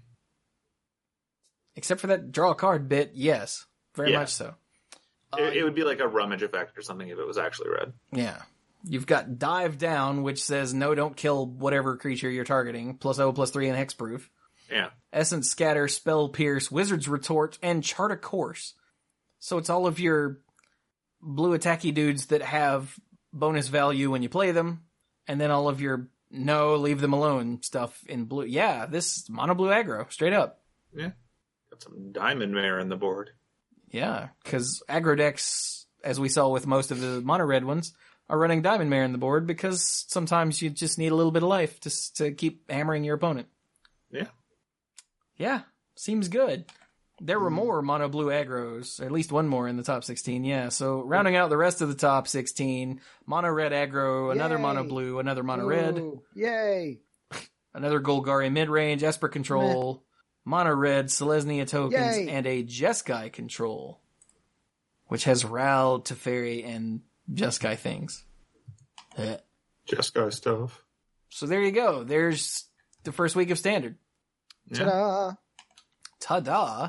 Except for that draw a card bit, yes. Very Yeah. much so. It, it would be like a rummage effect or something if it was actually red. Yeah. You've got Dive Down, which says no, don't kill whatever creature you're targeting, plus O, plus three, and hexproof. Yeah. Essence Scatter, Spell Pierce, Wizard's Retort, and Chart a Course. So it's all of your blue attacky dudes that have bonus value when you play them, and then all of your no, leave them alone stuff in blue. Yeah, this mono blue aggro, straight up. Yeah. Got some Diamond Mare in the board. Yeah, because aggro decks, as we saw with most of the mono red ones, are running Diamond Mare in the board because sometimes you just need a little bit of life to to keep hammering your opponent. Yeah. Yeah, seems good. There were more mono blue aggros, at least one more in the top sixteen, yeah. So rounding out the rest of the top sixteen, mono red aggro, another Yay. mono blue, another mono red, Ooh, yay! another Golgari mid-range, Esper control, mono red, Selesnya tokens, Yay. and a Jeskai control, which has Ral, Teferi, and Jeskai things. Eh. Just go stuff. So there you go. There's the first week of Standard. Yeah. Ta-da! Ta-da!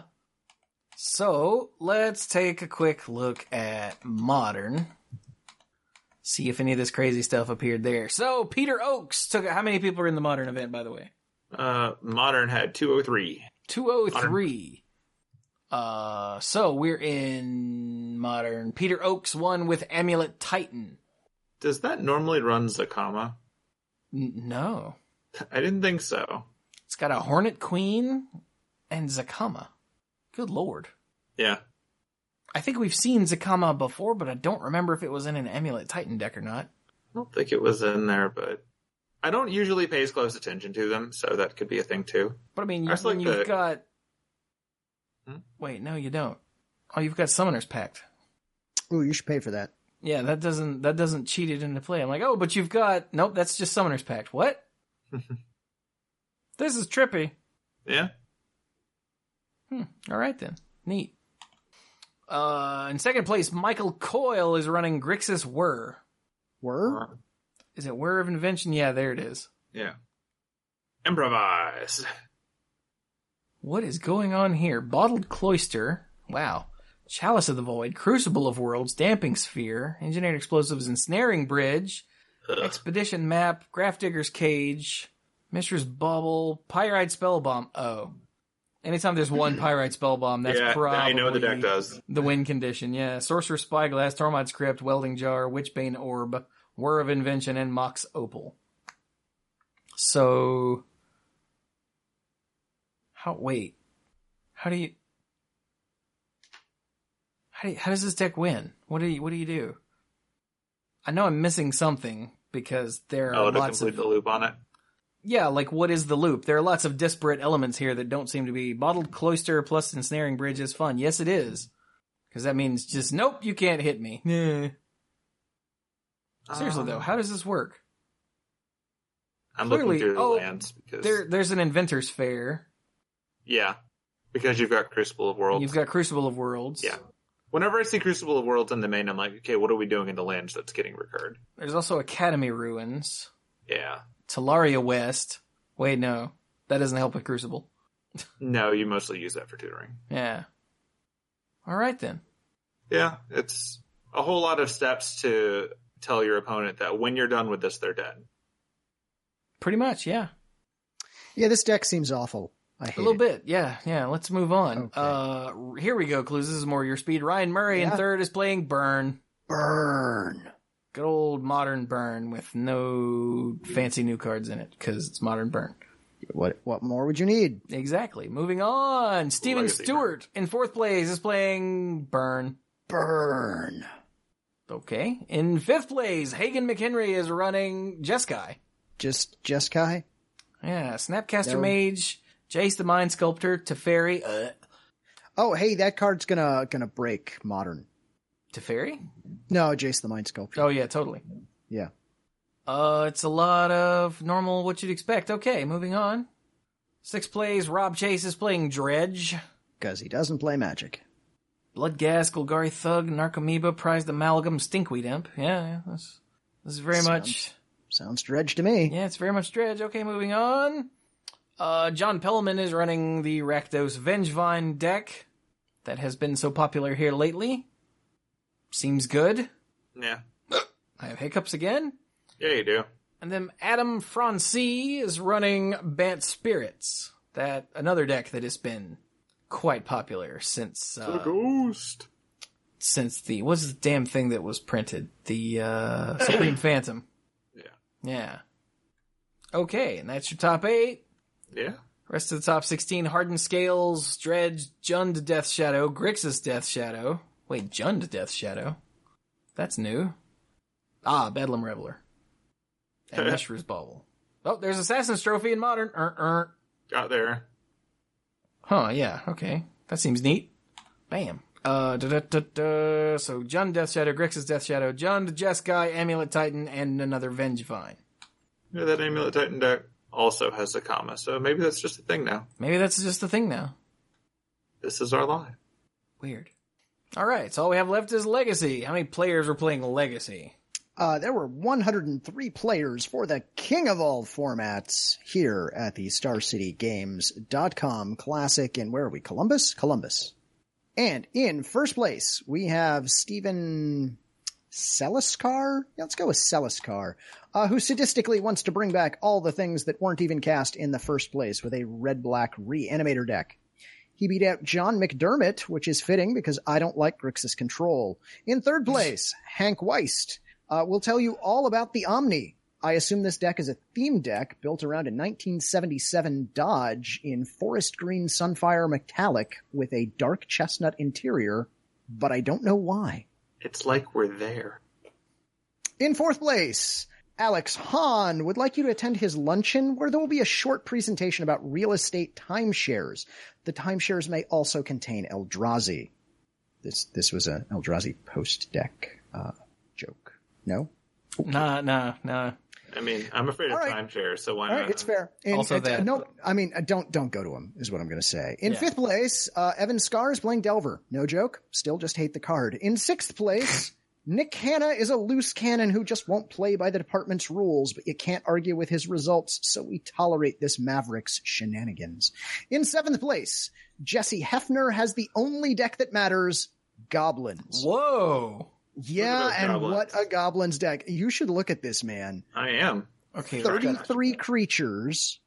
So, let's take a quick look at Modern. See if any of this crazy stuff appeared there. So, Peter Oakes took... How many people are in the Modern event, by the way? Uh, Modern had two oh three. two oh three. Uh, so, we're in Modern. Peter Oakes won with Amulet Titan. Does that normally run Zakama? N- no. I didn't think so. It's got a Hornet Queen and Zakama. Good lord. Yeah. I think we've seen Zakama before, but I don't remember if it was in an Amulet Titan deck or not. I don't think it was in there, but I don't usually pay as close attention to them, so that could be a thing too. But I mean, I you, just like you've the- got... Hmm? Wait, no, you don't. Oh, you've got Summoner's Pact. Ooh, you should pay for that. Yeah, that doesn't that doesn't cheat it into play. I'm like, oh, but you've got... Nope, that's just Summoner's Pact. What? This is trippy. Yeah. Hmm. All right, then. Neat. Uh, in second place, Michael Coyle is running Grixis Whir. Were? Is it Whir of Invention? Yeah, there it is. Yeah. Improvise. What is going on here? Bottled Cloister. Wow. Chalice of the Void. Crucible of Worlds. Damping Sphere. Engineered Explosives. Ensnaring Bridge. Ugh. Expedition Map. Grafdigger's Cage. Mistress Bubble. Pyrite Spellbomb. Oh. Anytime there's one Pyrite Spellbomb, that's yeah, probably I know the deck does. the win condition. Yeah. Sorcerer's Spyglass. Tormod's Crypt. Welding Jar. Witchbane Orb. Whir of Invention. And Mox Opal. So... How, wait. How do you... How, do you, how does this deck win? What do you What do you do? I know I'm missing something because there are Oh, to lots complete of the loop on it. yeah. Like, what is the loop? There are lots of disparate elements here that don't seem to be. Bottled Cloister plus Ensnaring Bridge is fun. Yes, it is, because that means just nope, you can't hit me. Nah. Seriously Um, though, how does this work? I'm clearly- looking through the oh, lands because There, there's an Inventor's Fair. yeah, because you've got Crucible of Worlds. You've got Crucible of Worlds. Yeah. Whenever I see Crucible of Worlds in the main, I'm like, okay, what are we doing in the lands that's getting recurred? There's also Academy Ruins. Yeah. Talaria West. Wait, no. That doesn't help with Crucible. No, you mostly use that for tutoring. Yeah. Alright then. Yeah, it's a whole lot of steps to tell your opponent that when you're done with this, they're dead. Pretty much, yeah. Yeah, this deck seems awful. I hate A little it. bit, yeah, yeah. Let's move on. Okay. Uh, here we go, Clues. This is more your speed. Ryan Murray in Yeah. third is playing Burn. Burn. Good old modern Burn with no fancy new cards in it, because it's modern Burn. What What more would you need? Exactly. Moving on. Steven Legacy Stewart in fourth place is playing Burn. Burn. Okay. In fifth place, Hagen McHenry is running Jeskai. Just Jeskai? Yeah, Snapcaster No. Mage, Jace the Mind Sculptor, Teferi. Uh, Oh, hey, that card's gonna gonna break modern. Teferi? No, Jace the Mind Sculptor. Oh, yeah, totally. Yeah. Uh, it's a lot of normal what you'd expect. Okay, moving on. Sixth place, Rob Chase is playing Dredge. Because he doesn't play Magic. Bloodghast, Golgari Thug, Narcomoeba, Prized Amalgam, Stinkweed Imp. Yeah, yeah, this, this is very Sounds- much... Sounds Dredge to me. Yeah, it's very much Dredge. Okay, moving on. Uh, John Pellman is running the Rakdos Vengevine deck that has been so popular here lately. Seems good. Yeah. I have hiccups again. Yeah, you do. And then Adam Francis is running Bant Spirits. That another deck that has been quite popular since The uh, ghost. since the what's the damn thing that was printed? The uh, Supreme Phantom. Yeah. Yeah. Okay, and that's your top eight. Yeah. Rest of the top sixteen: Hardened Scales, Dredge, Jund Death Shadow, Grixis Death Shadow. Wait, Jund Death Shadow? That's new. Ah, Bedlam Reveler. And Mishra's Bauble. Oh, there's Assassin's Trophy in Modern. Er, er. Got there. Huh, yeah, okay. That seems neat. Bam. Uh, da da da da. So, Jund Death Shadow, Grixis Death Shadow, Jund, Jeskai, Amulet Titan, and another Vengevine. Yeah, that Amulet Titan deck also has a comma, so maybe that's just a thing now. Maybe that's just a thing now. This is our life. Weird. Alright, so all we have left is Legacy. How many players were playing Legacy? Uh, there were one hundred three players for the king of all formats here at the Star City Games dot com Classic in, where are we? Columbus? Columbus. And in first place, we have Stephen, Celiskar? Yeah, let's go with Celiskar, uh, who sadistically wants to bring back all the things that weren't even cast in the first place with a red-black Reanimator deck. He beat out John McDermott, which is fitting because I don't like Grixis control. In third place, Hank Weist uh, will tell you all about the Omni. I assume this deck is a theme deck built around a nineteen seventy-seven Dodge in forest green Sunfire Metallic with a dark chestnut interior, but I don't know why. It's like we're there. In fourth place, Alex Hahn would like you to attend his luncheon where there will be a short presentation about real estate timeshares. The timeshares may also contain Eldrazi. This this was an Eldrazi post deck uh, joke. No? Okay. Nah, nah, nah. I mean, I'm afraid All of right. timeshare, so why All not? right, it's fair. And, Also uh, that. No, I mean, uh, don't don't go to him, is what I'm going to say. In Yeah. fifth place, uh, Evan Scar is playing Delver. No joke. Still just hate the card. In sixth place, Nick Hanna is a loose cannon who just won't play by the department's rules, but you can't argue with his results, so we tolerate this Maverick's shenanigans. In seventh place, Jesse Hefner has the only deck that matters, Goblins. Whoa. Yeah, those and goblins. what a Goblins deck. You should look at this, man. I am. Okay. thirty-three creatures,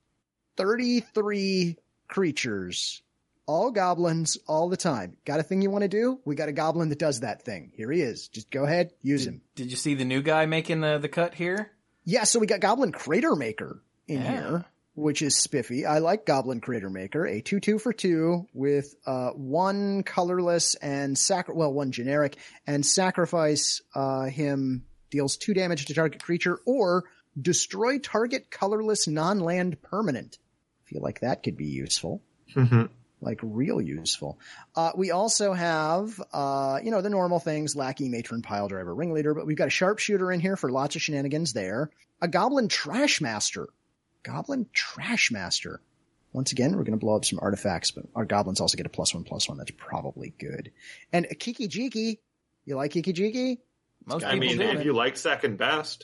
thirty-three creatures, all goblins all the time. Got a thing you want to do? We got a goblin that does that thing. Here he is. Just go ahead, use him. Did you see the new guy making the, the cut here? Yeah, so we got Goblin Crater Maker in Yeah. here, which is spiffy. I like Goblin Crater Maker, a two two for two with uh one colorless and sacri- well, one generic, and sacrifice uh him deals two damage to target creature or destroy target colorless non-land permanent. Feel like that could be useful. Mm-hmm. Like real useful. Uh, we also have, uh, you know, the normal things, Lackey, Matron, Piledriver, Ringleader, but we've got a Sharpshooter in here for lots of shenanigans there. A Goblin Trashmaster. Goblin Trashmaster. Once again, we're going to blow up some artifacts, but our goblins also get a plus one, plus one. That's probably good. And a Kiki Jiki. You like Kiki Jiki? Most I people mean, do. if you like second best,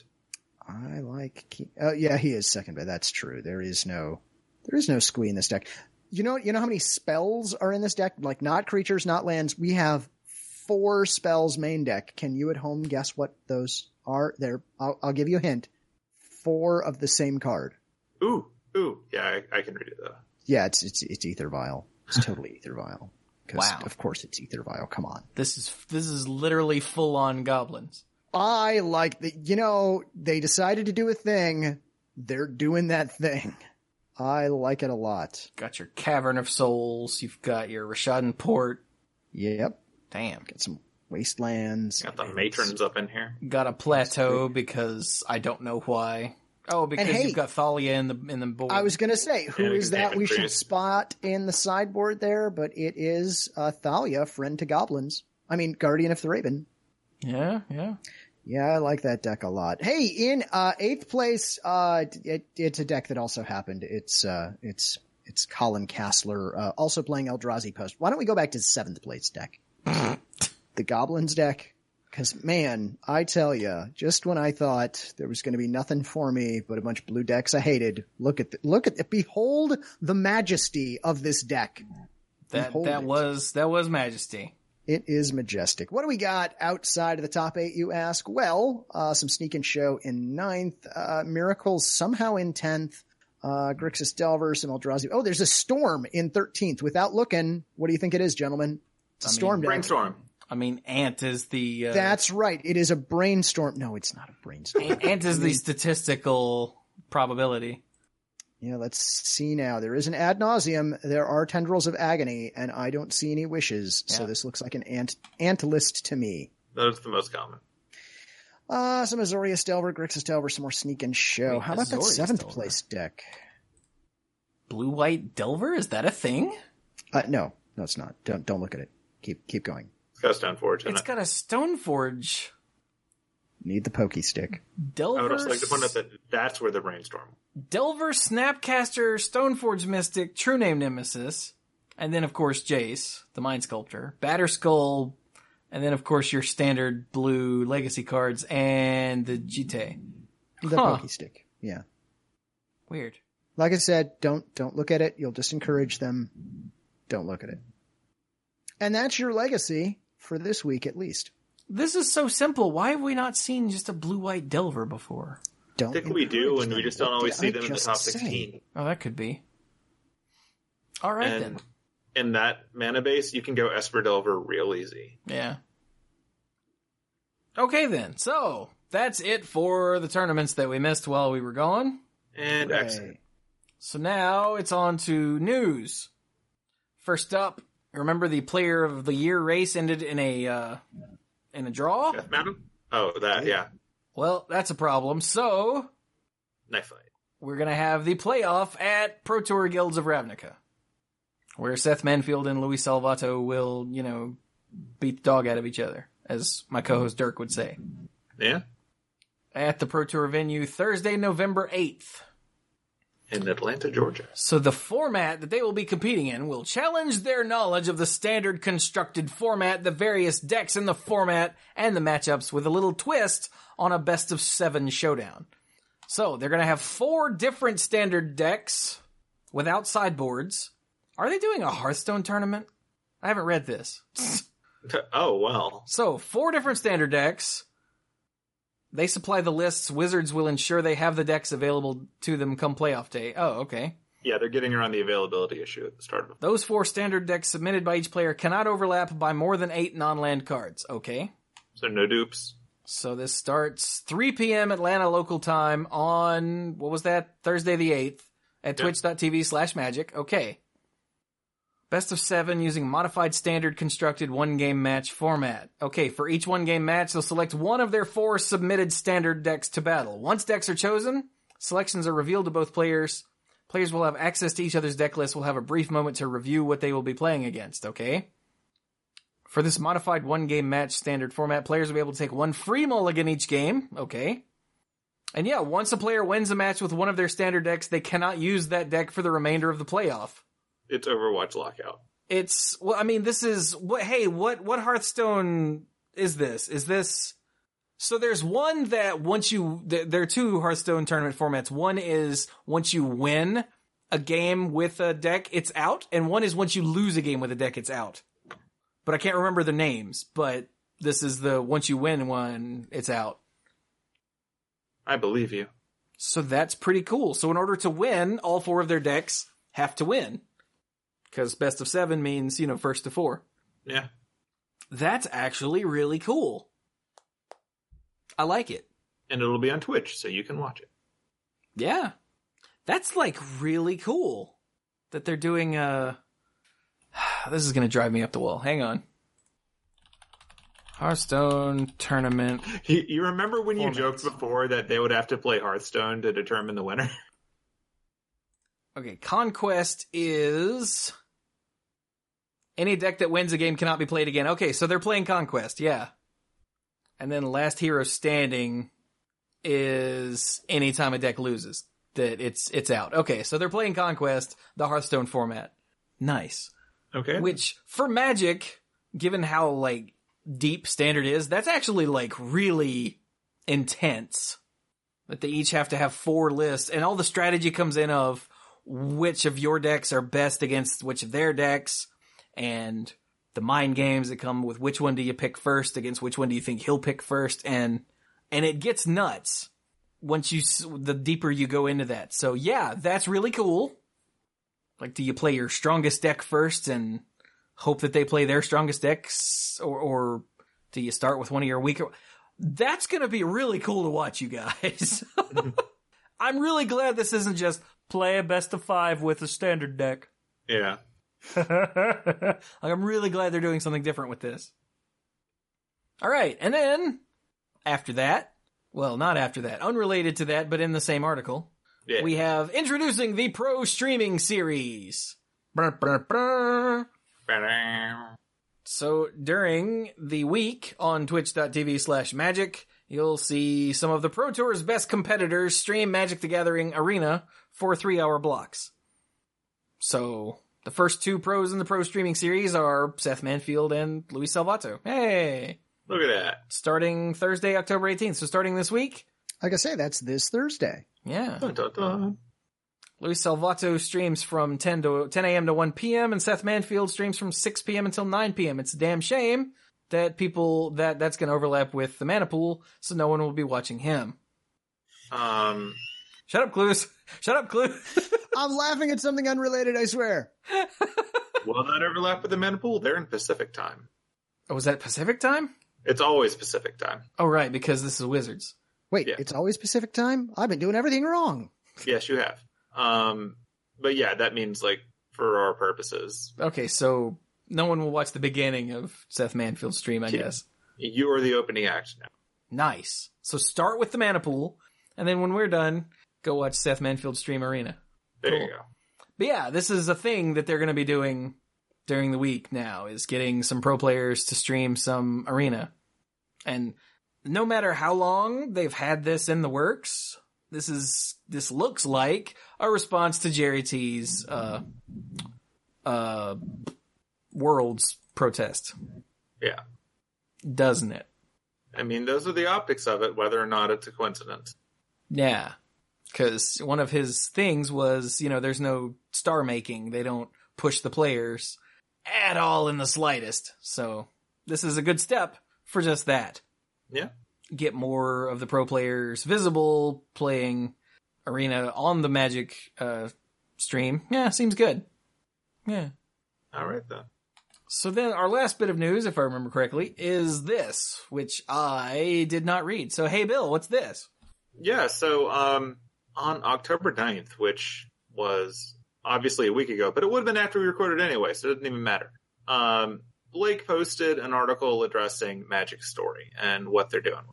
I like, Ki- oh yeah, he is second, but that's true. There is no, there is no squee in this deck. You know, you know how many spells are in this deck? Like not creatures, not lands. We have four spells main deck. Can you at home guess what those are? There, I'll, I'll give you a hint. Four of the same card. ooh, ooh, yeah, I, I can read it though. Yeah, it's it's it's Ether Vial. It's totally Ether Vial. 'Cause Wow. of course it's Ether Vial. Come on. This is this is literally full on goblins. I like the, you know, they decided to do a thing. They're doing that thing. I like it a lot. Got your Cavern of Souls. You've got your Rashadan Port. Yep. Damn. Got some wastelands. Got the matrons up in here. Got a plateau because I don't know why. Oh, because hey, you've got Thalia in the in the board. I was gonna say, who And is that we should Contaminant. spot in the sideboard there? But it is uh, Thalia, friend to goblins. I mean, Guardian of Thraben. Yeah, yeah. Yeah, I like that deck a lot. Hey, in uh, eighth place, uh, it, it's a deck that also happened. It's uh, it's it's Colin Castler, uh, also playing Eldrazi Post. Why don't we go back to the seventh place deck, the Goblins deck? Because man, I tell you, just when I thought there was going to be nothing for me but a bunch of blue decks I hated, look at the, look at the, behold the majesty of this deck. That Behold that it. was that was Majesty. It is majestic. What do we got outside of the top eight, you ask? Well, uh, some Sneak and Show in ninth, uh, Miracles somehow in tenth, uh, Grixis Delver, some Eldrazi. Oh, there's a Storm in thirteenth. Without looking, what do you think it is, gentlemen? It's a I mean, Storm deck. Brainstorm. I mean, Ant is the uh, That's right. It is a Brainstorm. No, it's not a Brainstorm. Ant, Ant is the statistical probability. Yeah, let's see now. There is an ad nauseum. There are Tendrils of Agony, and I don't see any wishes. So Yeah. this looks like an ant, ant list to me. That's the most common. Uh, some Azorius Delver, Grixis Delver, some more Sneak and Show. Wait, How about that Azorius seventh Delver? place deck? Blue White Delver, is that a thing? Uh, no, no, it's not. Don't don't look at it. Keep keep going. It's got Stoneforge in It's it. got a Stoneforge. Need the pokey stick. Delver. I would also like to point out that that's where the brainstorm. Delver, Snapcaster, Stoneforge Mystic, True Name Nemesis, and then of course Jace, the Mind Sculptor, Batterskull, and then of course your standard blue legacy cards and the Jite. The Huh. pokey stick. Yeah. Weird. Like I said, don't don't look at it. You'll just encourage them. Don't look at it. And that's your legacy for this week, at least. This is so simple. Why have we not seen just a blue-white Delver before? Don't I think we do, encourage and we them. just don't What always did see I them in the just top say? sixteen. Oh, that could be. All right, And then. in that mana base, you can go Esper Delver real easy. Yeah. Okay, then. So, that's it for the tournaments that we missed while we were gone. And Hooray. excellent. So now it's on to news. First up, remember the Player of the Year race ended in a uh, in a draw? Death Madam? Oh, that, yeah. Well, that's a problem. So, Knife fight. we're going to have the playoff at Pro Tour Guilds of Ravnica, where Seth Manfield and Luis Salvato will, you know, beat the dog out of each other, as my co-host Dirk would say. Yeah. At the Pro Tour venue, Thursday, November eighth. In Atlanta, Georgia. So the format that they will be competing in will challenge their knowledge of the standard constructed format, the various decks in the format, and the matchups with a little twist on a best of seven showdown. So they're going to have four different standard decks without sideboards. Are they doing a Hearthstone tournament? I haven't read this. Oh, well. So four different standard decks. They supply the lists. Wizards will ensure they have the decks available to them come playoff day. Oh, okay. Yeah, they're getting around the availability issue at the start of it. Those four standard decks submitted by each player cannot overlap by more than eight non-land cards. Okay. So no dupes. So this starts three p.m. Atlanta local time on, what was that? Thursday the eighth at Yeah. twitch.tv slash magic. Okay. Best of seven using modified standard constructed one-game match format. Okay, for each one-game match, they'll select one of their four submitted standard decks to battle. Once decks are chosen, selections are revealed to both players. Players will have access to each other's deck list, will have a brief moment to review what they will be playing against, okay? For this modified one-game match standard format, players will be able to take one free mulligan each game, okay? And yeah, once a player wins a match with one of their standard decks, they cannot use that deck for the remainder of the playoff. It's Overwatch lockout. It's, well, I mean, this is, what, hey, what, what Hearthstone is this? Is this, so there's one that once you, th- there are two Hearthstone tournament formats. One is once you win a game with a deck, it's out. And one is once you lose a game with a deck, it's out. But I can't remember the names, but this is the once you win one, it's out. I believe you. So that's pretty cool. So in order to win, all four of their decks have to win. Because best of seven means, you know, first to four. Yeah. That's actually really cool. I like it. And it'll be on Twitch, so you can watch it. Yeah. That's like really cool that they're doing uh this is going to drive me up the wall. Hang on. Hearthstone tournament. You, you remember when you Formats. joked before that they would have to play Hearthstone to determine the winner? Okay, Conquest is any deck that wins a game cannot be played again. Okay, so they're playing Conquest, yeah. And then Last Hero Standing is anytime a deck loses, that it's it's out. Okay, so they're playing Conquest, the Hearthstone format. Nice. Okay. Which, for Magic, given how, like, deep Standard is, that's actually, like, really intense. That they each have to have four lists, and all the strategy comes in of which of your decks are best against which of their decks, and the mind games that come with which one do you pick first against which one do you think he'll pick first, and and it gets nuts once you the deeper you go into that. So yeah, that's really cool. Like, do you play your strongest deck first and hope that they play their strongest decks, or or do you start with one of your weaker? That's gonna be really cool to watch, you guys. I'm really glad this isn't just play a best of five with a standard deck. Yeah. Like, I'm really glad they're doing something different with this. All right, and then after that, well, not after that, unrelated to that, but in the same article, Yeah. we have introducing the Pro Streaming Series. Brr, brr, brr. So during the week on twitch.tv slash magic, you'll see some of the Pro Tour's best competitors stream Magic the Gathering Arena for three-hour blocks. So the first two pros in the Pro Streaming Series are Seth Manfield and Luis Salvato. Hey! Look at that. Starting Thursday, October eighteenth. So starting this week. Like I say, that's this Thursday. Yeah. Dun, dun, dun. Luis Salvato streams from ten to ten a.m. to one p.m. and Seth Manfield streams from six p.m. until nine p.m. It's a damn shame that people that that's going to overlap with the mana pool, so no one will be watching him. Um, Shut up, Clues. Shut up, Clues. I'm laughing at something unrelated, I swear. will that overlap with the mana pool? They're in Pacific time. Oh, was that Pacific time? It's always Pacific time. Oh, right, because this is Wizards. Wait, Yeah. it's always Pacific time? I've been doing everything wrong. Yes, you have. Um, but yeah, that means like for our purposes, Okay, so no one will watch the beginning of Seth Manfield's stream, I Yeah. guess. you are the opening act now. Nice. So start with the mana pool, and then when we're done, go watch Seth Manfield's stream Arena. There Cool. you go. But yeah, this is a thing that they're going to be doing during the week now, is getting some pro players to stream some Arena. And no matter how long they've had this in the works, this is this looks like a response to Jerry T's uh, uh, Worlds protest, Yeah. doesn't it? I mean, those are the optics of it, whether or not it's a coincidence. Yeah. Because one of his things was, you know, there's no star making. They don't push the players at all in the slightest. So this is a good step for just that. Yeah. Get more of the pro players visible, playing Arena on the Magic uh, stream. Yeah, seems good. Yeah. All right, then. So then our last bit of news, if I remember correctly, is this, which I did not read. So, hey, Bill, what's this? Yeah, so um, on October ninth, which was obviously a week ago, but it would have been after we recorded anyway, so it doesn't even matter. Um, Blake posted an article addressing Magic Story and what they're doing.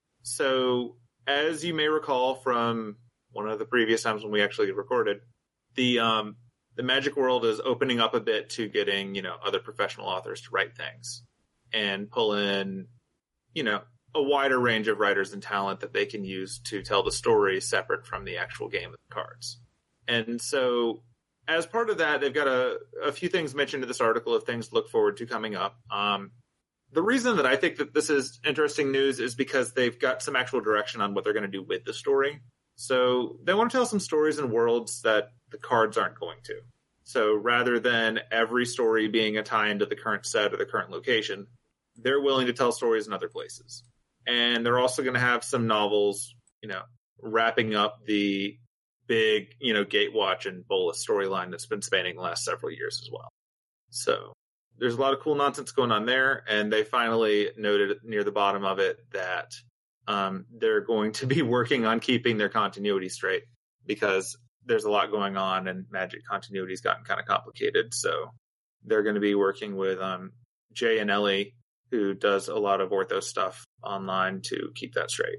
So, as you may recall from one of the previous times when we actually recorded, the um, the Magic world is opening up a bit to getting, you know, other professional authors to write things and pull in, you know, a wider range of writers and talent that they can use to tell the story separate from the actual game of the cards. And so as part of that, they've got a, a few things mentioned in this article of things to look forward to coming up. Um, the reason that I think that this is interesting news is because they've got some actual direction on what they're going to do with the story. So they want to tell some stories in worlds that the cards aren't going to. So rather than every story being a tie into the current set or the current location, they're willing to tell stories in other places. And they're also going to have some novels, you know, wrapping up the big, you know, Gatewatch and Bolas storyline that's been spanning the last several years as well. So there's a lot of cool nonsense going on there. And they finally noted near the bottom of it that um, they're going to be working on keeping their continuity straight because there's a lot going on and Magic continuity's gotten kind of complicated. So they're going to be working with um, Jay and Ellie, who does a lot of Orthos stuff online, to keep that straight.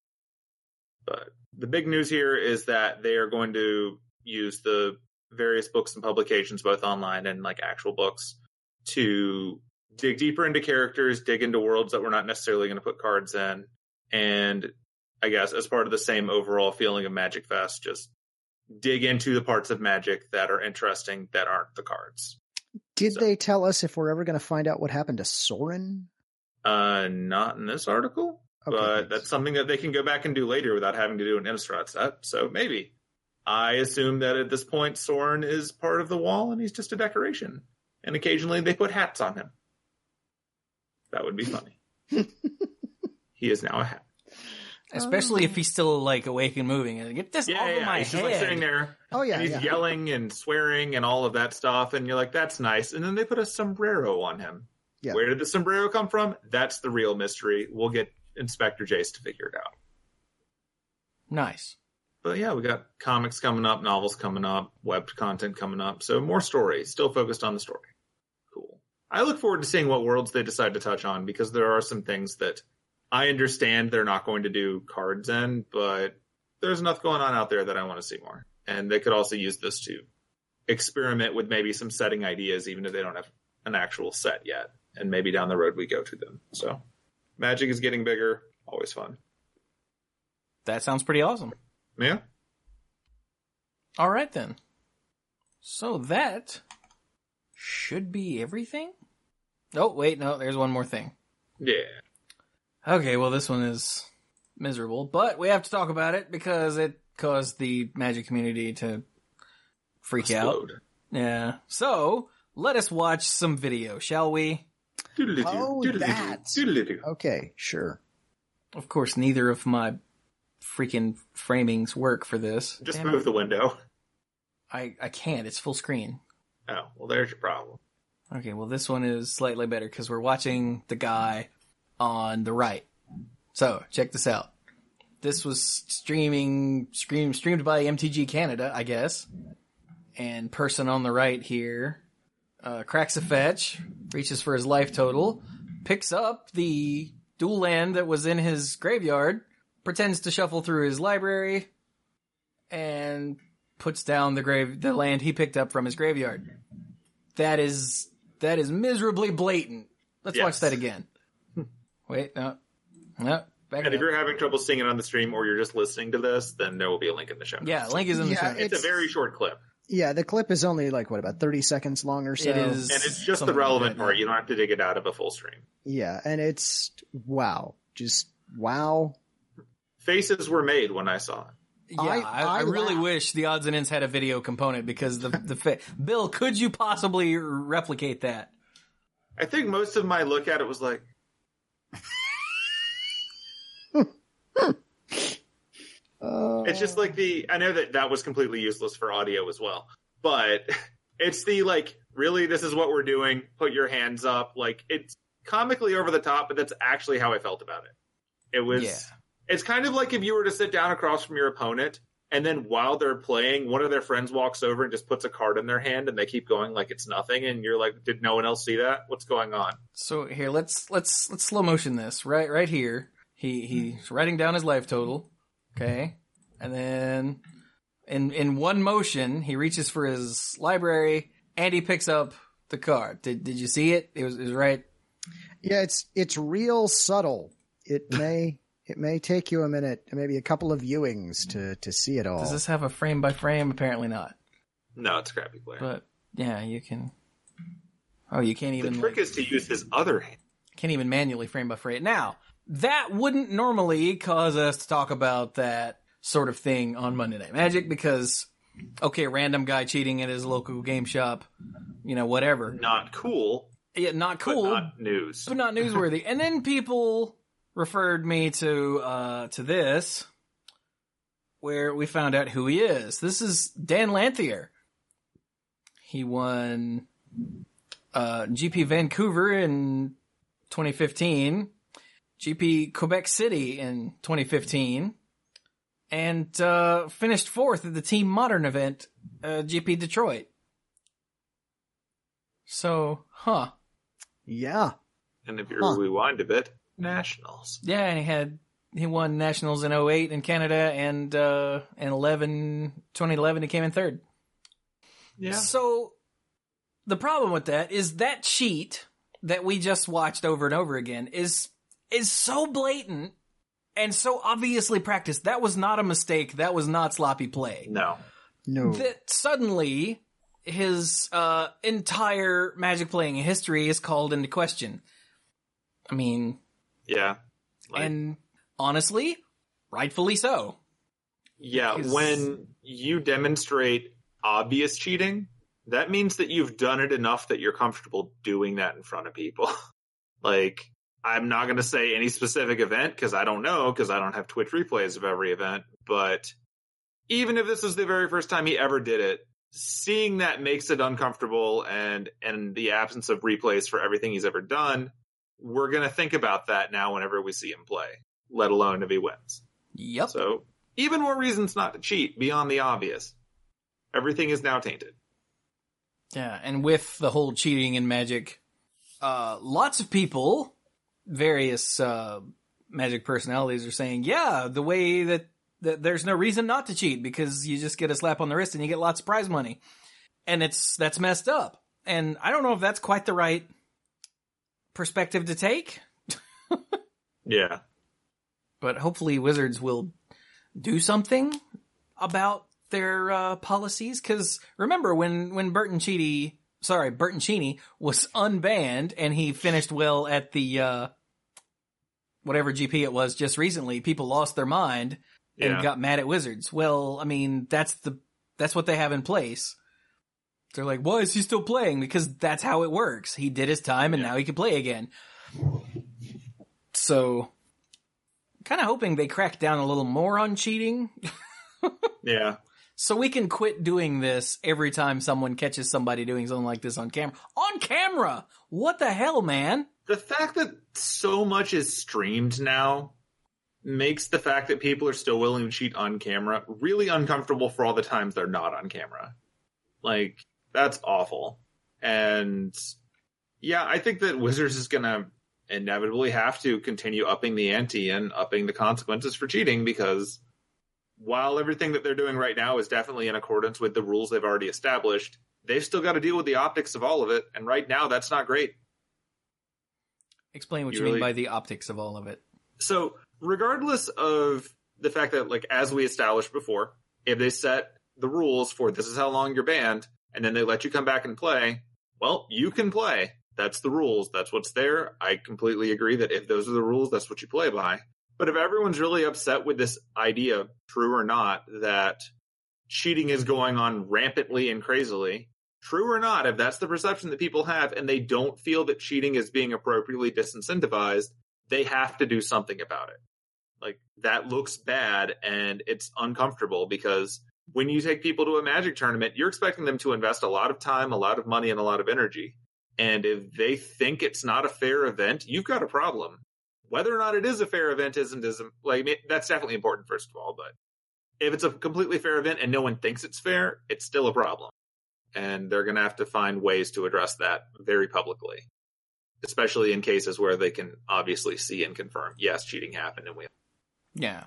But the big news here is that they are going to use the various books and publications, both online and like actual books, to dig deeper into characters, dig into worlds that we're not necessarily going to put cards in. And I guess as part of the same overall feeling of Magic Fest, just dig into the parts of Magic that are interesting that aren't the cards. Did So- they tell us if we're ever going to find out what happened to Sorin? Uh, not in this article, Okay, but thanks. that's something that they can go back and do later without having to do an Innistrad set. So maybe. I assume that at this point, Sorin is part of the wall and he's just a decoration. And occasionally they put hats on him. That would be funny. He is now a hat. Especially if he's still like awake and moving. And get this Yeah, off yeah, of my he's head. just like sitting there. Oh, yeah, and he's yeah. yelling and swearing and all of that stuff. And you're like, that's nice. And then they put a sombrero on him. Yeah. Where did the sombrero come from? That's the real mystery. We'll get Inspector Jace to figure it out. Nice. But yeah, we got comics coming up, novels coming up, web content coming up. So more stories, still focused on the story. Cool. I look forward to seeing what worlds they decide to touch on, because there are some things that I understand they're not going to do cards in, but there's enough going on out there that I want to see more. And they could also use this to experiment with maybe some setting ideas, even if they don't have an actual set yet. And maybe down the road we go to them. So Magic is getting bigger. Always fun. That sounds pretty awesome. Yeah. All right, then. So that should be everything? Oh, wait, no, there's one more thing. Yeah. Okay, well, this one is miserable, but we have to talk about it because it caused the Magic community to freak out. Explode. Yeah. So, let us watch some video, shall we? Oh, that. Okay, sure. Of course, neither of my freaking framings work for this. Just Damn move it. the window. I, I can't. It's full screen. Oh, well, there's your problem. Okay, well, this one is slightly better because we're watching the guy on the right. So, check this out. This was streaming, stream, streamed by M T G Canada, I guess. And person on the right here uh, cracks a fetch, reaches for his life total, picks up the dual land that was in his graveyard, pretends to shuffle through his library, and puts down the grave the land he picked up from his graveyard. That is that is miserably blatant. Let's Yes. watch that again. Wait, no, no. Back And it if up. you're having trouble seeing it on the stream or you're just listening to this, then there will be a link in the show notes. Yeah, link is in the Yeah, show notes. It's, a very short clip. Yeah, the clip is only like, what, about thirty seconds long or so? It is. And it's just the something like relevant that. part. You don't have to dig it out of a full stream. Yeah, and it's, wow. Just, wow. Faces were made when I saw it. Yeah, I- I, I I really laugh. wish the odds and ends had a video component because the the fa- Bill, could you possibly replicate that? I think most of my look at it was like, Uh, it's just like the, I know that that was completely useless for audio as well, but it's the like, really, this is what we're doing. Put your hands up. Like, it's comically over the top, but that's actually how I felt about it. It was, Yeah. it's kind of like if you were to sit down across from your opponent and then while they're playing, one of their friends walks over and just puts a card in their hand and they keep going like it's nothing. And you're like, did no one else see that? What's going on? So here, let's let's let's slow motion this right right here. He he's writing down his life total, okay, and then in in one motion he reaches for his library and he picks up the card. Did did you see it? It was it was right. yeah, it's, it's real subtle. It may, it may take you a minute, maybe a couple of viewings to, to see it all. Does this have a frame by frame? Apparently not. No, it's crappy player. But yeah, you can. Oh, you can't The even trick like, is to use his other hand. can't even manually frame by frame. Now that wouldn't normally cause us to talk about that sort of thing on Monday Night Magic because, okay, random guy cheating at his local game shop, you know, whatever. Not cool, Yeah, not cool, but not news. but not newsworthy. And then people referred me to uh, to this, where we found out who he is. This is Dan Lanthier. He won uh, G P Vancouver in twenty fifteen, G P Quebec City in twenty fifteen, and uh, finished fourth at the Team Modern event, uh, G P Detroit. So, huh. Yeah. And if you Huh. rewind a bit, nationals. Yeah, and he had he won nationals in oh eight in Canada, and uh, in eleven, twenty eleven he came in third. Yeah. So the problem with that is that cheat that we just watched over and over again is is so blatant and so obviously practiced. That was not a mistake. That was not sloppy play. No. No. That suddenly his uh, entire Magic playing history is called into question. I mean, Yeah. Like, and honestly, rightfully so. yeah, because- when you demonstrate obvious cheating, that means that you've done it enough that you're comfortable doing that in front of people. Like, I'm not going to say any specific event because I don't know, because I don't have Twitch replays of every event, but even if this was the very first time he ever did it, seeing that makes it uncomfortable, and and the absence of replays for everything he's ever done, we're going to think about that now whenever we see him play, let alone if he wins. Yep. So, even more reasons not to cheat beyond the obvious. Everything is now tainted. Yeah, and with the whole cheating in Magic, uh, lots of people, various uh, Magic personalities are saying, yeah, the way that, that there's no reason not to cheat because you just get a slap on the wrist and you get lots of prize money. And it's that's messed up. And I don't know if that's quite the right perspective to take, Yeah. but hopefully Wizards will do something about their uh, policies. Because remember when when Burton Cheaty, sorry, Burton Cheney was unbanned and he finished well at the uh, whatever G P it was just recently, people lost their mind and Yeah. got mad at Wizards. Well, I mean that's the that's what they have in place. They're like, why is he still playing? Because that's how it works. He did his time and yeah. now he can play again. So, kind of hoping they crack down a little more on cheating. Yeah. So we can quit doing this every time someone catches somebody doing something like this on camera. On camera! What the hell, man? The fact that so much is streamed now makes the fact that people are still willing to cheat on camera really uncomfortable for all the times they're not on camera. Like, that's awful. And yeah, I think that Wizards is going to inevitably have to continue upping the ante and upping the consequences for cheating, because while everything that they're doing right now is definitely in accordance with the rules they've already established, they've still got to deal with the optics of all of it. And right now, that's not great. Explain what you, you mean really... by the optics of all of it. So regardless of the fact that, like, as we established before, if they set the rules for this is how long you're banned, and then they let you come back and play, well, you can play. That's the rules. That's what's there. I completely agree that if those are the rules, that's what you play by. But if everyone's really upset with this idea, true or not, that cheating is going on rampantly and crazily, true or not, if that's the perception that people have and they don't feel that cheating is being appropriately disincentivized, they have to do something about it. Like, that looks bad and it's uncomfortable, because when you take people to a Magic tournament, you're expecting them to invest a lot of time, a lot of money, and a lot of energy. And if they think it's not a fair event, you've got a problem. Whether or not it is a fair event isn't, isn't like, I mean, that's definitely important, first of all. But if it's a completely fair event and no one thinks it's fair, it's still a problem. And they're going to have to find ways to address that very publicly, especially in cases where they can obviously see and confirm, yes, cheating happened and we. Yeah.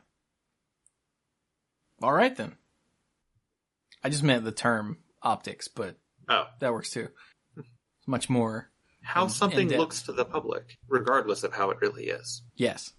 All right, then. I just meant the term optics, but oh, that works too. It's much more. How in, something in looks to the public, regardless of how it really is. Yes.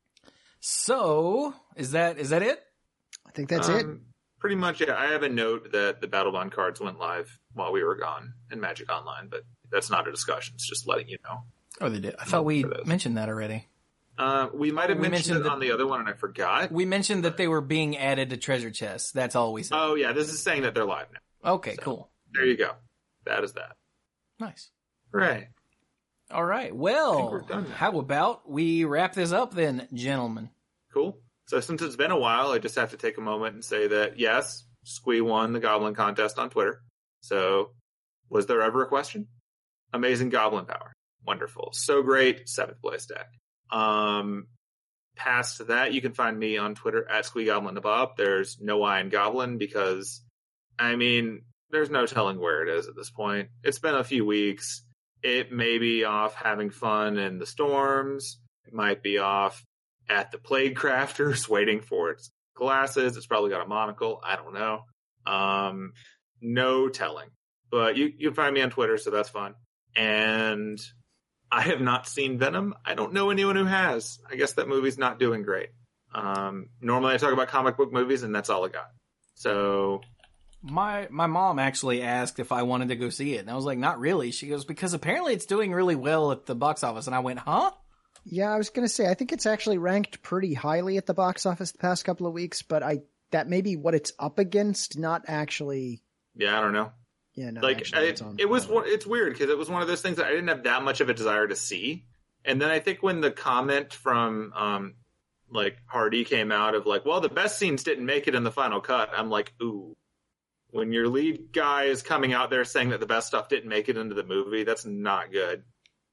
So, is that is that it? I think that's um, it. Pretty much, yeah. I have a note that the Battle Bond cards went live while we were gone in Magic Online, but that's not a discussion. It's just letting you know. Oh, they did. I thought we mentioned that already. Uh, we might have we mentioned, mentioned it that, on the other one, and I forgot. We mentioned that they were being added to treasure chests. That's all we said. Oh, yeah. This is saying that they're live now. Okay, so, cool. There you go. That is that. Nice. Right. All right. Well, how about we wrap this up then, gentlemen? Cool. So since it's been a while, I just have to take a moment and say that, yes, Squee won the Goblin contest on Twitter. So was there ever a question? Amazing Goblin power. Wonderful. So great. Seventh place deck. Um, past that, you can find me on Twitter at SqueeGoblinTheBob. There's no I in Goblin because, I mean, there's no telling where it is at this point. It's been a few weeks. It may be off having fun in the storms. It might be off at the Plague Crafters waiting for its glasses. It's probably got a monocle. I don't know. Um, no telling. But you, you can find me on Twitter, so that's fun. And I have not seen Venom. I don't know anyone who has. I guess that movie's not doing great. Um, normally I talk about comic book movies, and that's all I got. So... My my mom actually asked if I wanted to go see it, and I was like, not really. She goes, because apparently it's doing really well at the box office. And I went, huh? Yeah, I was going to say, I think it's actually ranked pretty highly at the box office the past couple of weeks, but I that may be what it's up against, not actually... Yeah, I don't know. Yeah, no, like I, it, it was one, it's weird because it was one of those things that I didn't have that much of a desire to see. And then I think when the comment from um like Hardy came out of like, well, the best scenes didn't make it in the final cut, I'm like, ooh. When your lead guy is coming out there saying that the best stuff didn't make it into the movie, that's not good.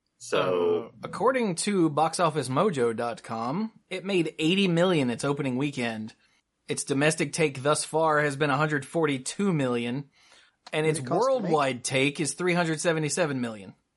So, uh, according to box office mojo dot com, it made eighty million dollars its opening weekend. Its domestic take thus far has been one hundred forty-two million dollars, and its worldwide take is three hundred seventy-seven million dollars.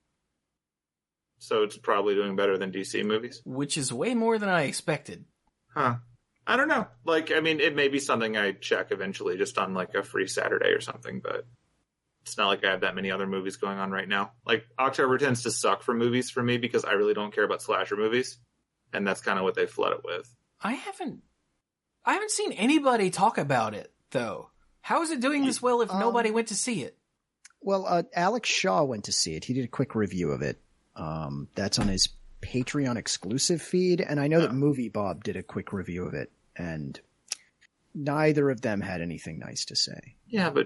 So it's probably doing better than D C movies? Which is way more than I expected. Huh. I don't know. Like, I mean, it may be something I check eventually just on, like, a free Saturday or something, but it's not like I have that many other movies going on right now. Like, October tends to suck for movies for me because I really don't care about slasher movies, and that's kind of what they flood it with. I haven't... I haven't seen anybody talk about it, though. How is it doing this well if um, nobody went to see it? Well, uh, Alex Shaw went to see it. He did a quick review of it. Um, that's on his Patreon exclusive feed, and I know oh. that Movie Bob did a quick review of it, and neither of them had anything nice to say. Yeah, but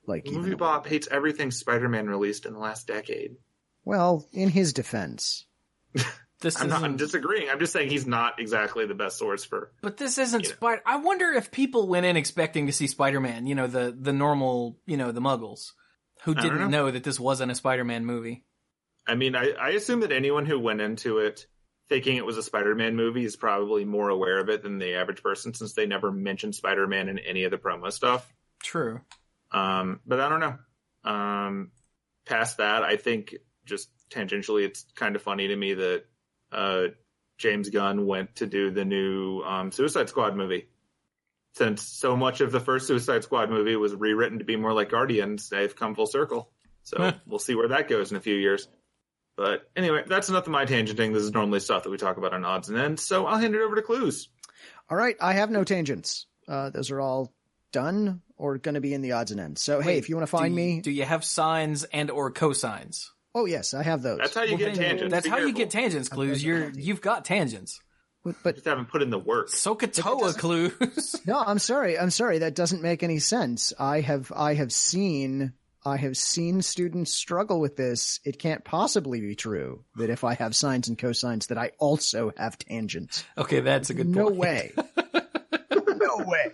like even Movie a- Bob hates everything Spider-Man released in the last decade. Well, in his defense. This I'm not I'm isn't, disagreeing. I'm just saying he's not exactly the best source for. but this isn't Yeah. Spider. I wonder if people went in expecting to see Spider-Man. You know, the the normal, you know, the Muggles who don't didn't know. know that this wasn't a Spider-Man movie. I mean, I, I assume that anyone who went into it thinking it was a Spider-Man movie is probably more aware of it than the average person, since they never mentioned Spider-Man in any of the promo stuff. True. Um, but I don't know. Um, past that, I think just tangentially, it's kind of funny to me that uh, James Gunn went to do the new um, Suicide Squad movie. Since so much of the first Suicide Squad movie was rewritten to be more like Guardians, they've come full circle. So we'll see where that goes in a few years. But anyway, that's enough of my tangenting. This is normally stuff that we talk about on Odds and Ends, so I'll hand it over to Clues. All right, I have no tangents. Uh, those are all done or going to be in the odds and ends. So, hey, Wait, if you want to find do you, me... do you have sines and or cosines? Oh, yes, I have those. That's how you Well, get then, tangents. That's Be how you careful. get tangents, Clues. You're you've got tangents. But, but Just haven't put in the work. Sokotoa, Clues. no, I'm sorry. I'm sorry. That doesn't make any sense. I have I have seen I have seen students struggle with this. It can't possibly be true that if I have sines and cosines that I also have tangents. Okay, that's a good No point. way. No way.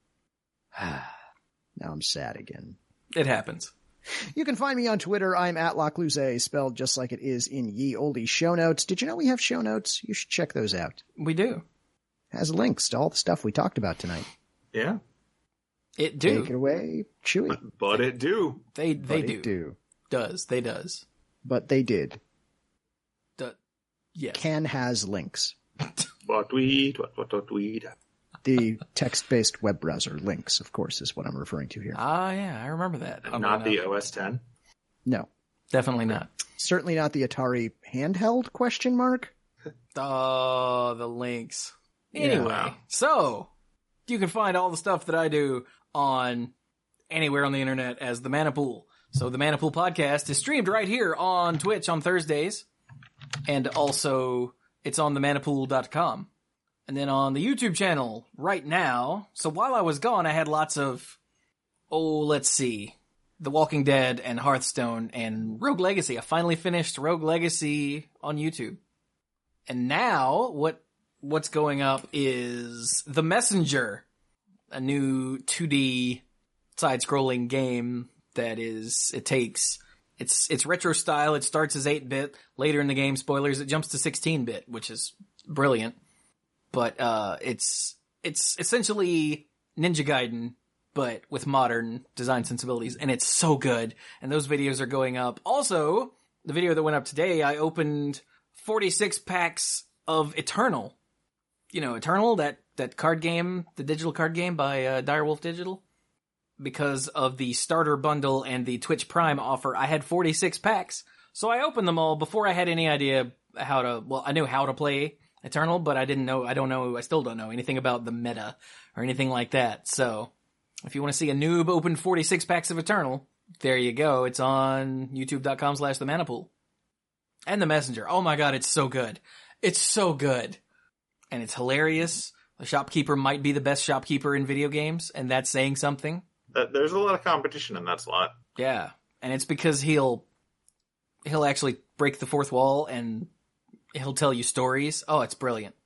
Now I'm sad again. It happens. You can find me on Twitter. I'm at Locluze, spelled just like it is in ye olde show notes. Did you know we have show notes? You should check those out. We do. Has links to all the stuff we talked about tonight. Yeah, It Take it do. away, Chewy. but it do. They they But do. it do. Does. They does. But they did. Du- yes. Can has links. What tweet? What what what tweet? The text-based web browser links, of course, is what I'm referring to here. Ah, yeah, I remember that. Oh, Not no, the no. O S ten. No, Definitely not. certainly not the Atari handheld question mark. Oh, the links. Yeah. Anyway, so you can find all the stuff that I do on anywhere on the internet as the Manipool. So the Manipool podcast is streamed right here on Twitch on Thursdays, and also it's on the manipool dot com. And then on the YouTube channel right now. So while I was gone, I had lots of, oh, let's see, The Walking Dead and Hearthstone and Rogue Legacy. I finally finished Rogue Legacy on YouTube. And now what what's going up is The Messenger, a new two D side-scrolling game that is, it takes, it's it's retro style. It starts as eight bit. Later in the game, spoilers, it jumps to sixteen bit, which is brilliant. But uh, it's it's essentially Ninja Gaiden, but with modern design sensibilities, and it's so good. And those videos are going up. Also, the video that went up today, I opened forty-six packs of Eternal. You know, Eternal, that, that card game, the digital card game by uh, Direwolf Digital. Because of the starter bundle and the Twitch Prime offer, I had forty-six packs. So I opened them all before I had any idea how to, well, I knew how to play Eternal, but I didn't know, I don't know, I still don't know anything about the meta or anything like that. So if you want to see a noob open forty-six packs of Eternal, there you go. It's on youtube.com slash the Manipool. And The Messenger. Oh my god, it's so good. It's so good. And it's hilarious. The shopkeeper might be the best shopkeeper in video games, and that's saying something. Uh, there's a lot of competition in that slot. Yeah. And it's because he'll, he'll actually break the fourth wall and he'll tell you stories. Oh, it's brilliant.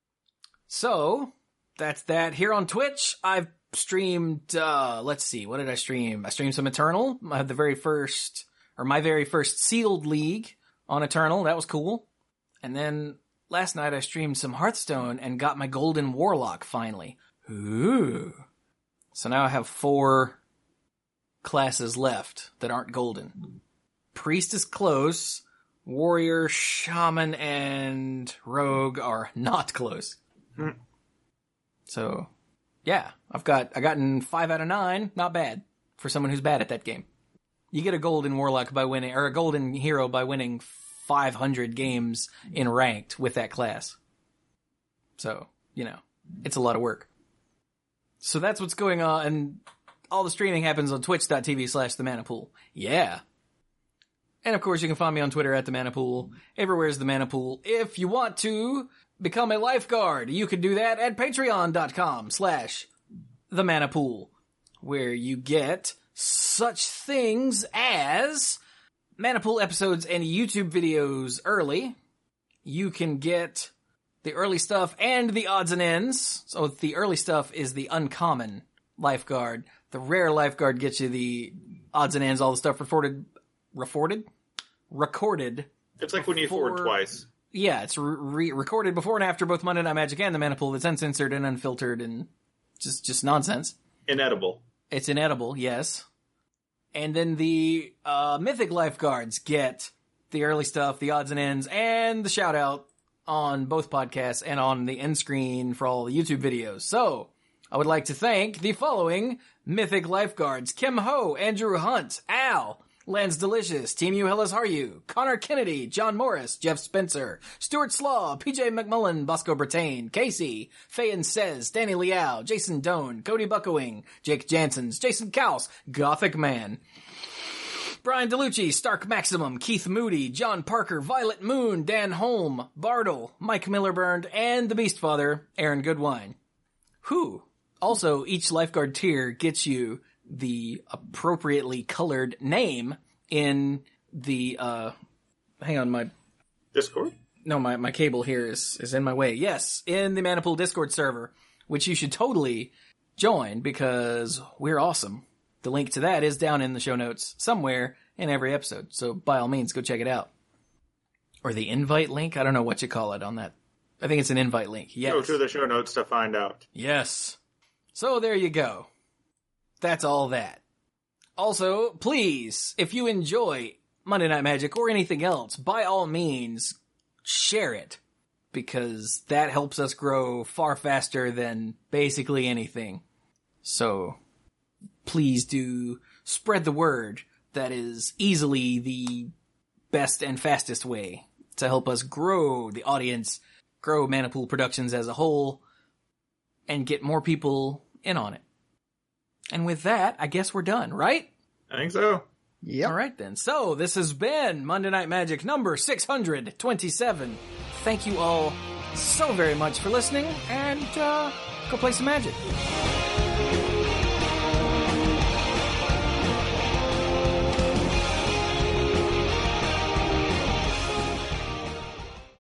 So, that's that. Here on Twitch, I've streamed, uh, let's see, what did I stream? I streamed some Eternal. I had the very first, or my very first sealed league on Eternal. That was cool. And then last night I streamed some Hearthstone and got my Golden Warlock finally. Ooh. So now I have four classes left that aren't golden. Priest is close. Warrior, Shaman, and Rogue are not close. Hmm. So, yeah, I've got I gotten five out of nine. Not bad for someone who's bad at that game. You get a golden warlock by winning, or a golden hero by winning five hundred games in ranked with that class. So, you know, it's a lot of work. So that's what's going on, and all the streaming happens on twitch.tv slash the Manipool. Yeah. And of course, you can find me on Twitter at the Manipool. Everywhere's the Manipool. If you want to become a lifeguard, you can do that at patreon.com slash the Manipool, where you get such things as Manipool episodes and YouTube videos early. You can get the early stuff and the odds and ends. So the early stuff is the uncommon lifeguard. The rare lifeguard gets you the odds and ends, all the stuff recorded, recorded, recorded. It's like when you before- forward twice. Yeah, it's re- recorded before and after both Monday Night Magic and the Manipool. It's uncensored and unfiltered and just just nonsense. Inedible. It's inedible, yes. And then the uh, Mythic Lifeguards get the early stuff, the odds and ends, and the shout out on both podcasts and on the end screen for all the YouTube videos. So, I would like to thank the following Mythic Lifeguards: Kim Ho, Andrew Hunt, Al, Lance Delicious, Team U Hellas Haryu, Connor Kennedy, John Morris, Jeff Spencer, Stuart Slaw, P J McMullen, Bosco Bertain, Casey, Fayan Says, Danny Liao, Jason Doan, Cody Buckowing, Jake Jansons, Jason Kaus, Gothic Man, Brian DeLucci, Stark Maximum, Keith Moody, John Parker, Violet Moon, Dan Holm, Bartle, Mike Millerburn, and the Beast Father, Aaron Goodwine. Who? Also, each lifeguard tier gets you the appropriately colored name in the, uh, hang on, my, Discord? no, my, my cable here is, is in my way. Yes, in the Manipool Discord server, which you should totally join because we're awesome. The link to that is down in the show notes somewhere in every episode, so by all means, go check it out. Or the invite link? I don't know what you call it on that. I think it's an invite link. Yes. Go to the show notes to find out. Yes. So there you go. That's all that. Also, please, if you enjoy Monday Night Magic or anything else, by all means, share it. Because that helps us grow far faster than basically anything. So, please do spread the word. That is easily the best and fastest way to help us grow the audience, grow Manipool Productions as a whole, and get more people in on it. And with that, I guess we're done, right? I think so. Yep. All right then. So this has been Monday Night Magic number six hundred twenty-seven. Thank you all so very much for listening, and uh, go play some Magic.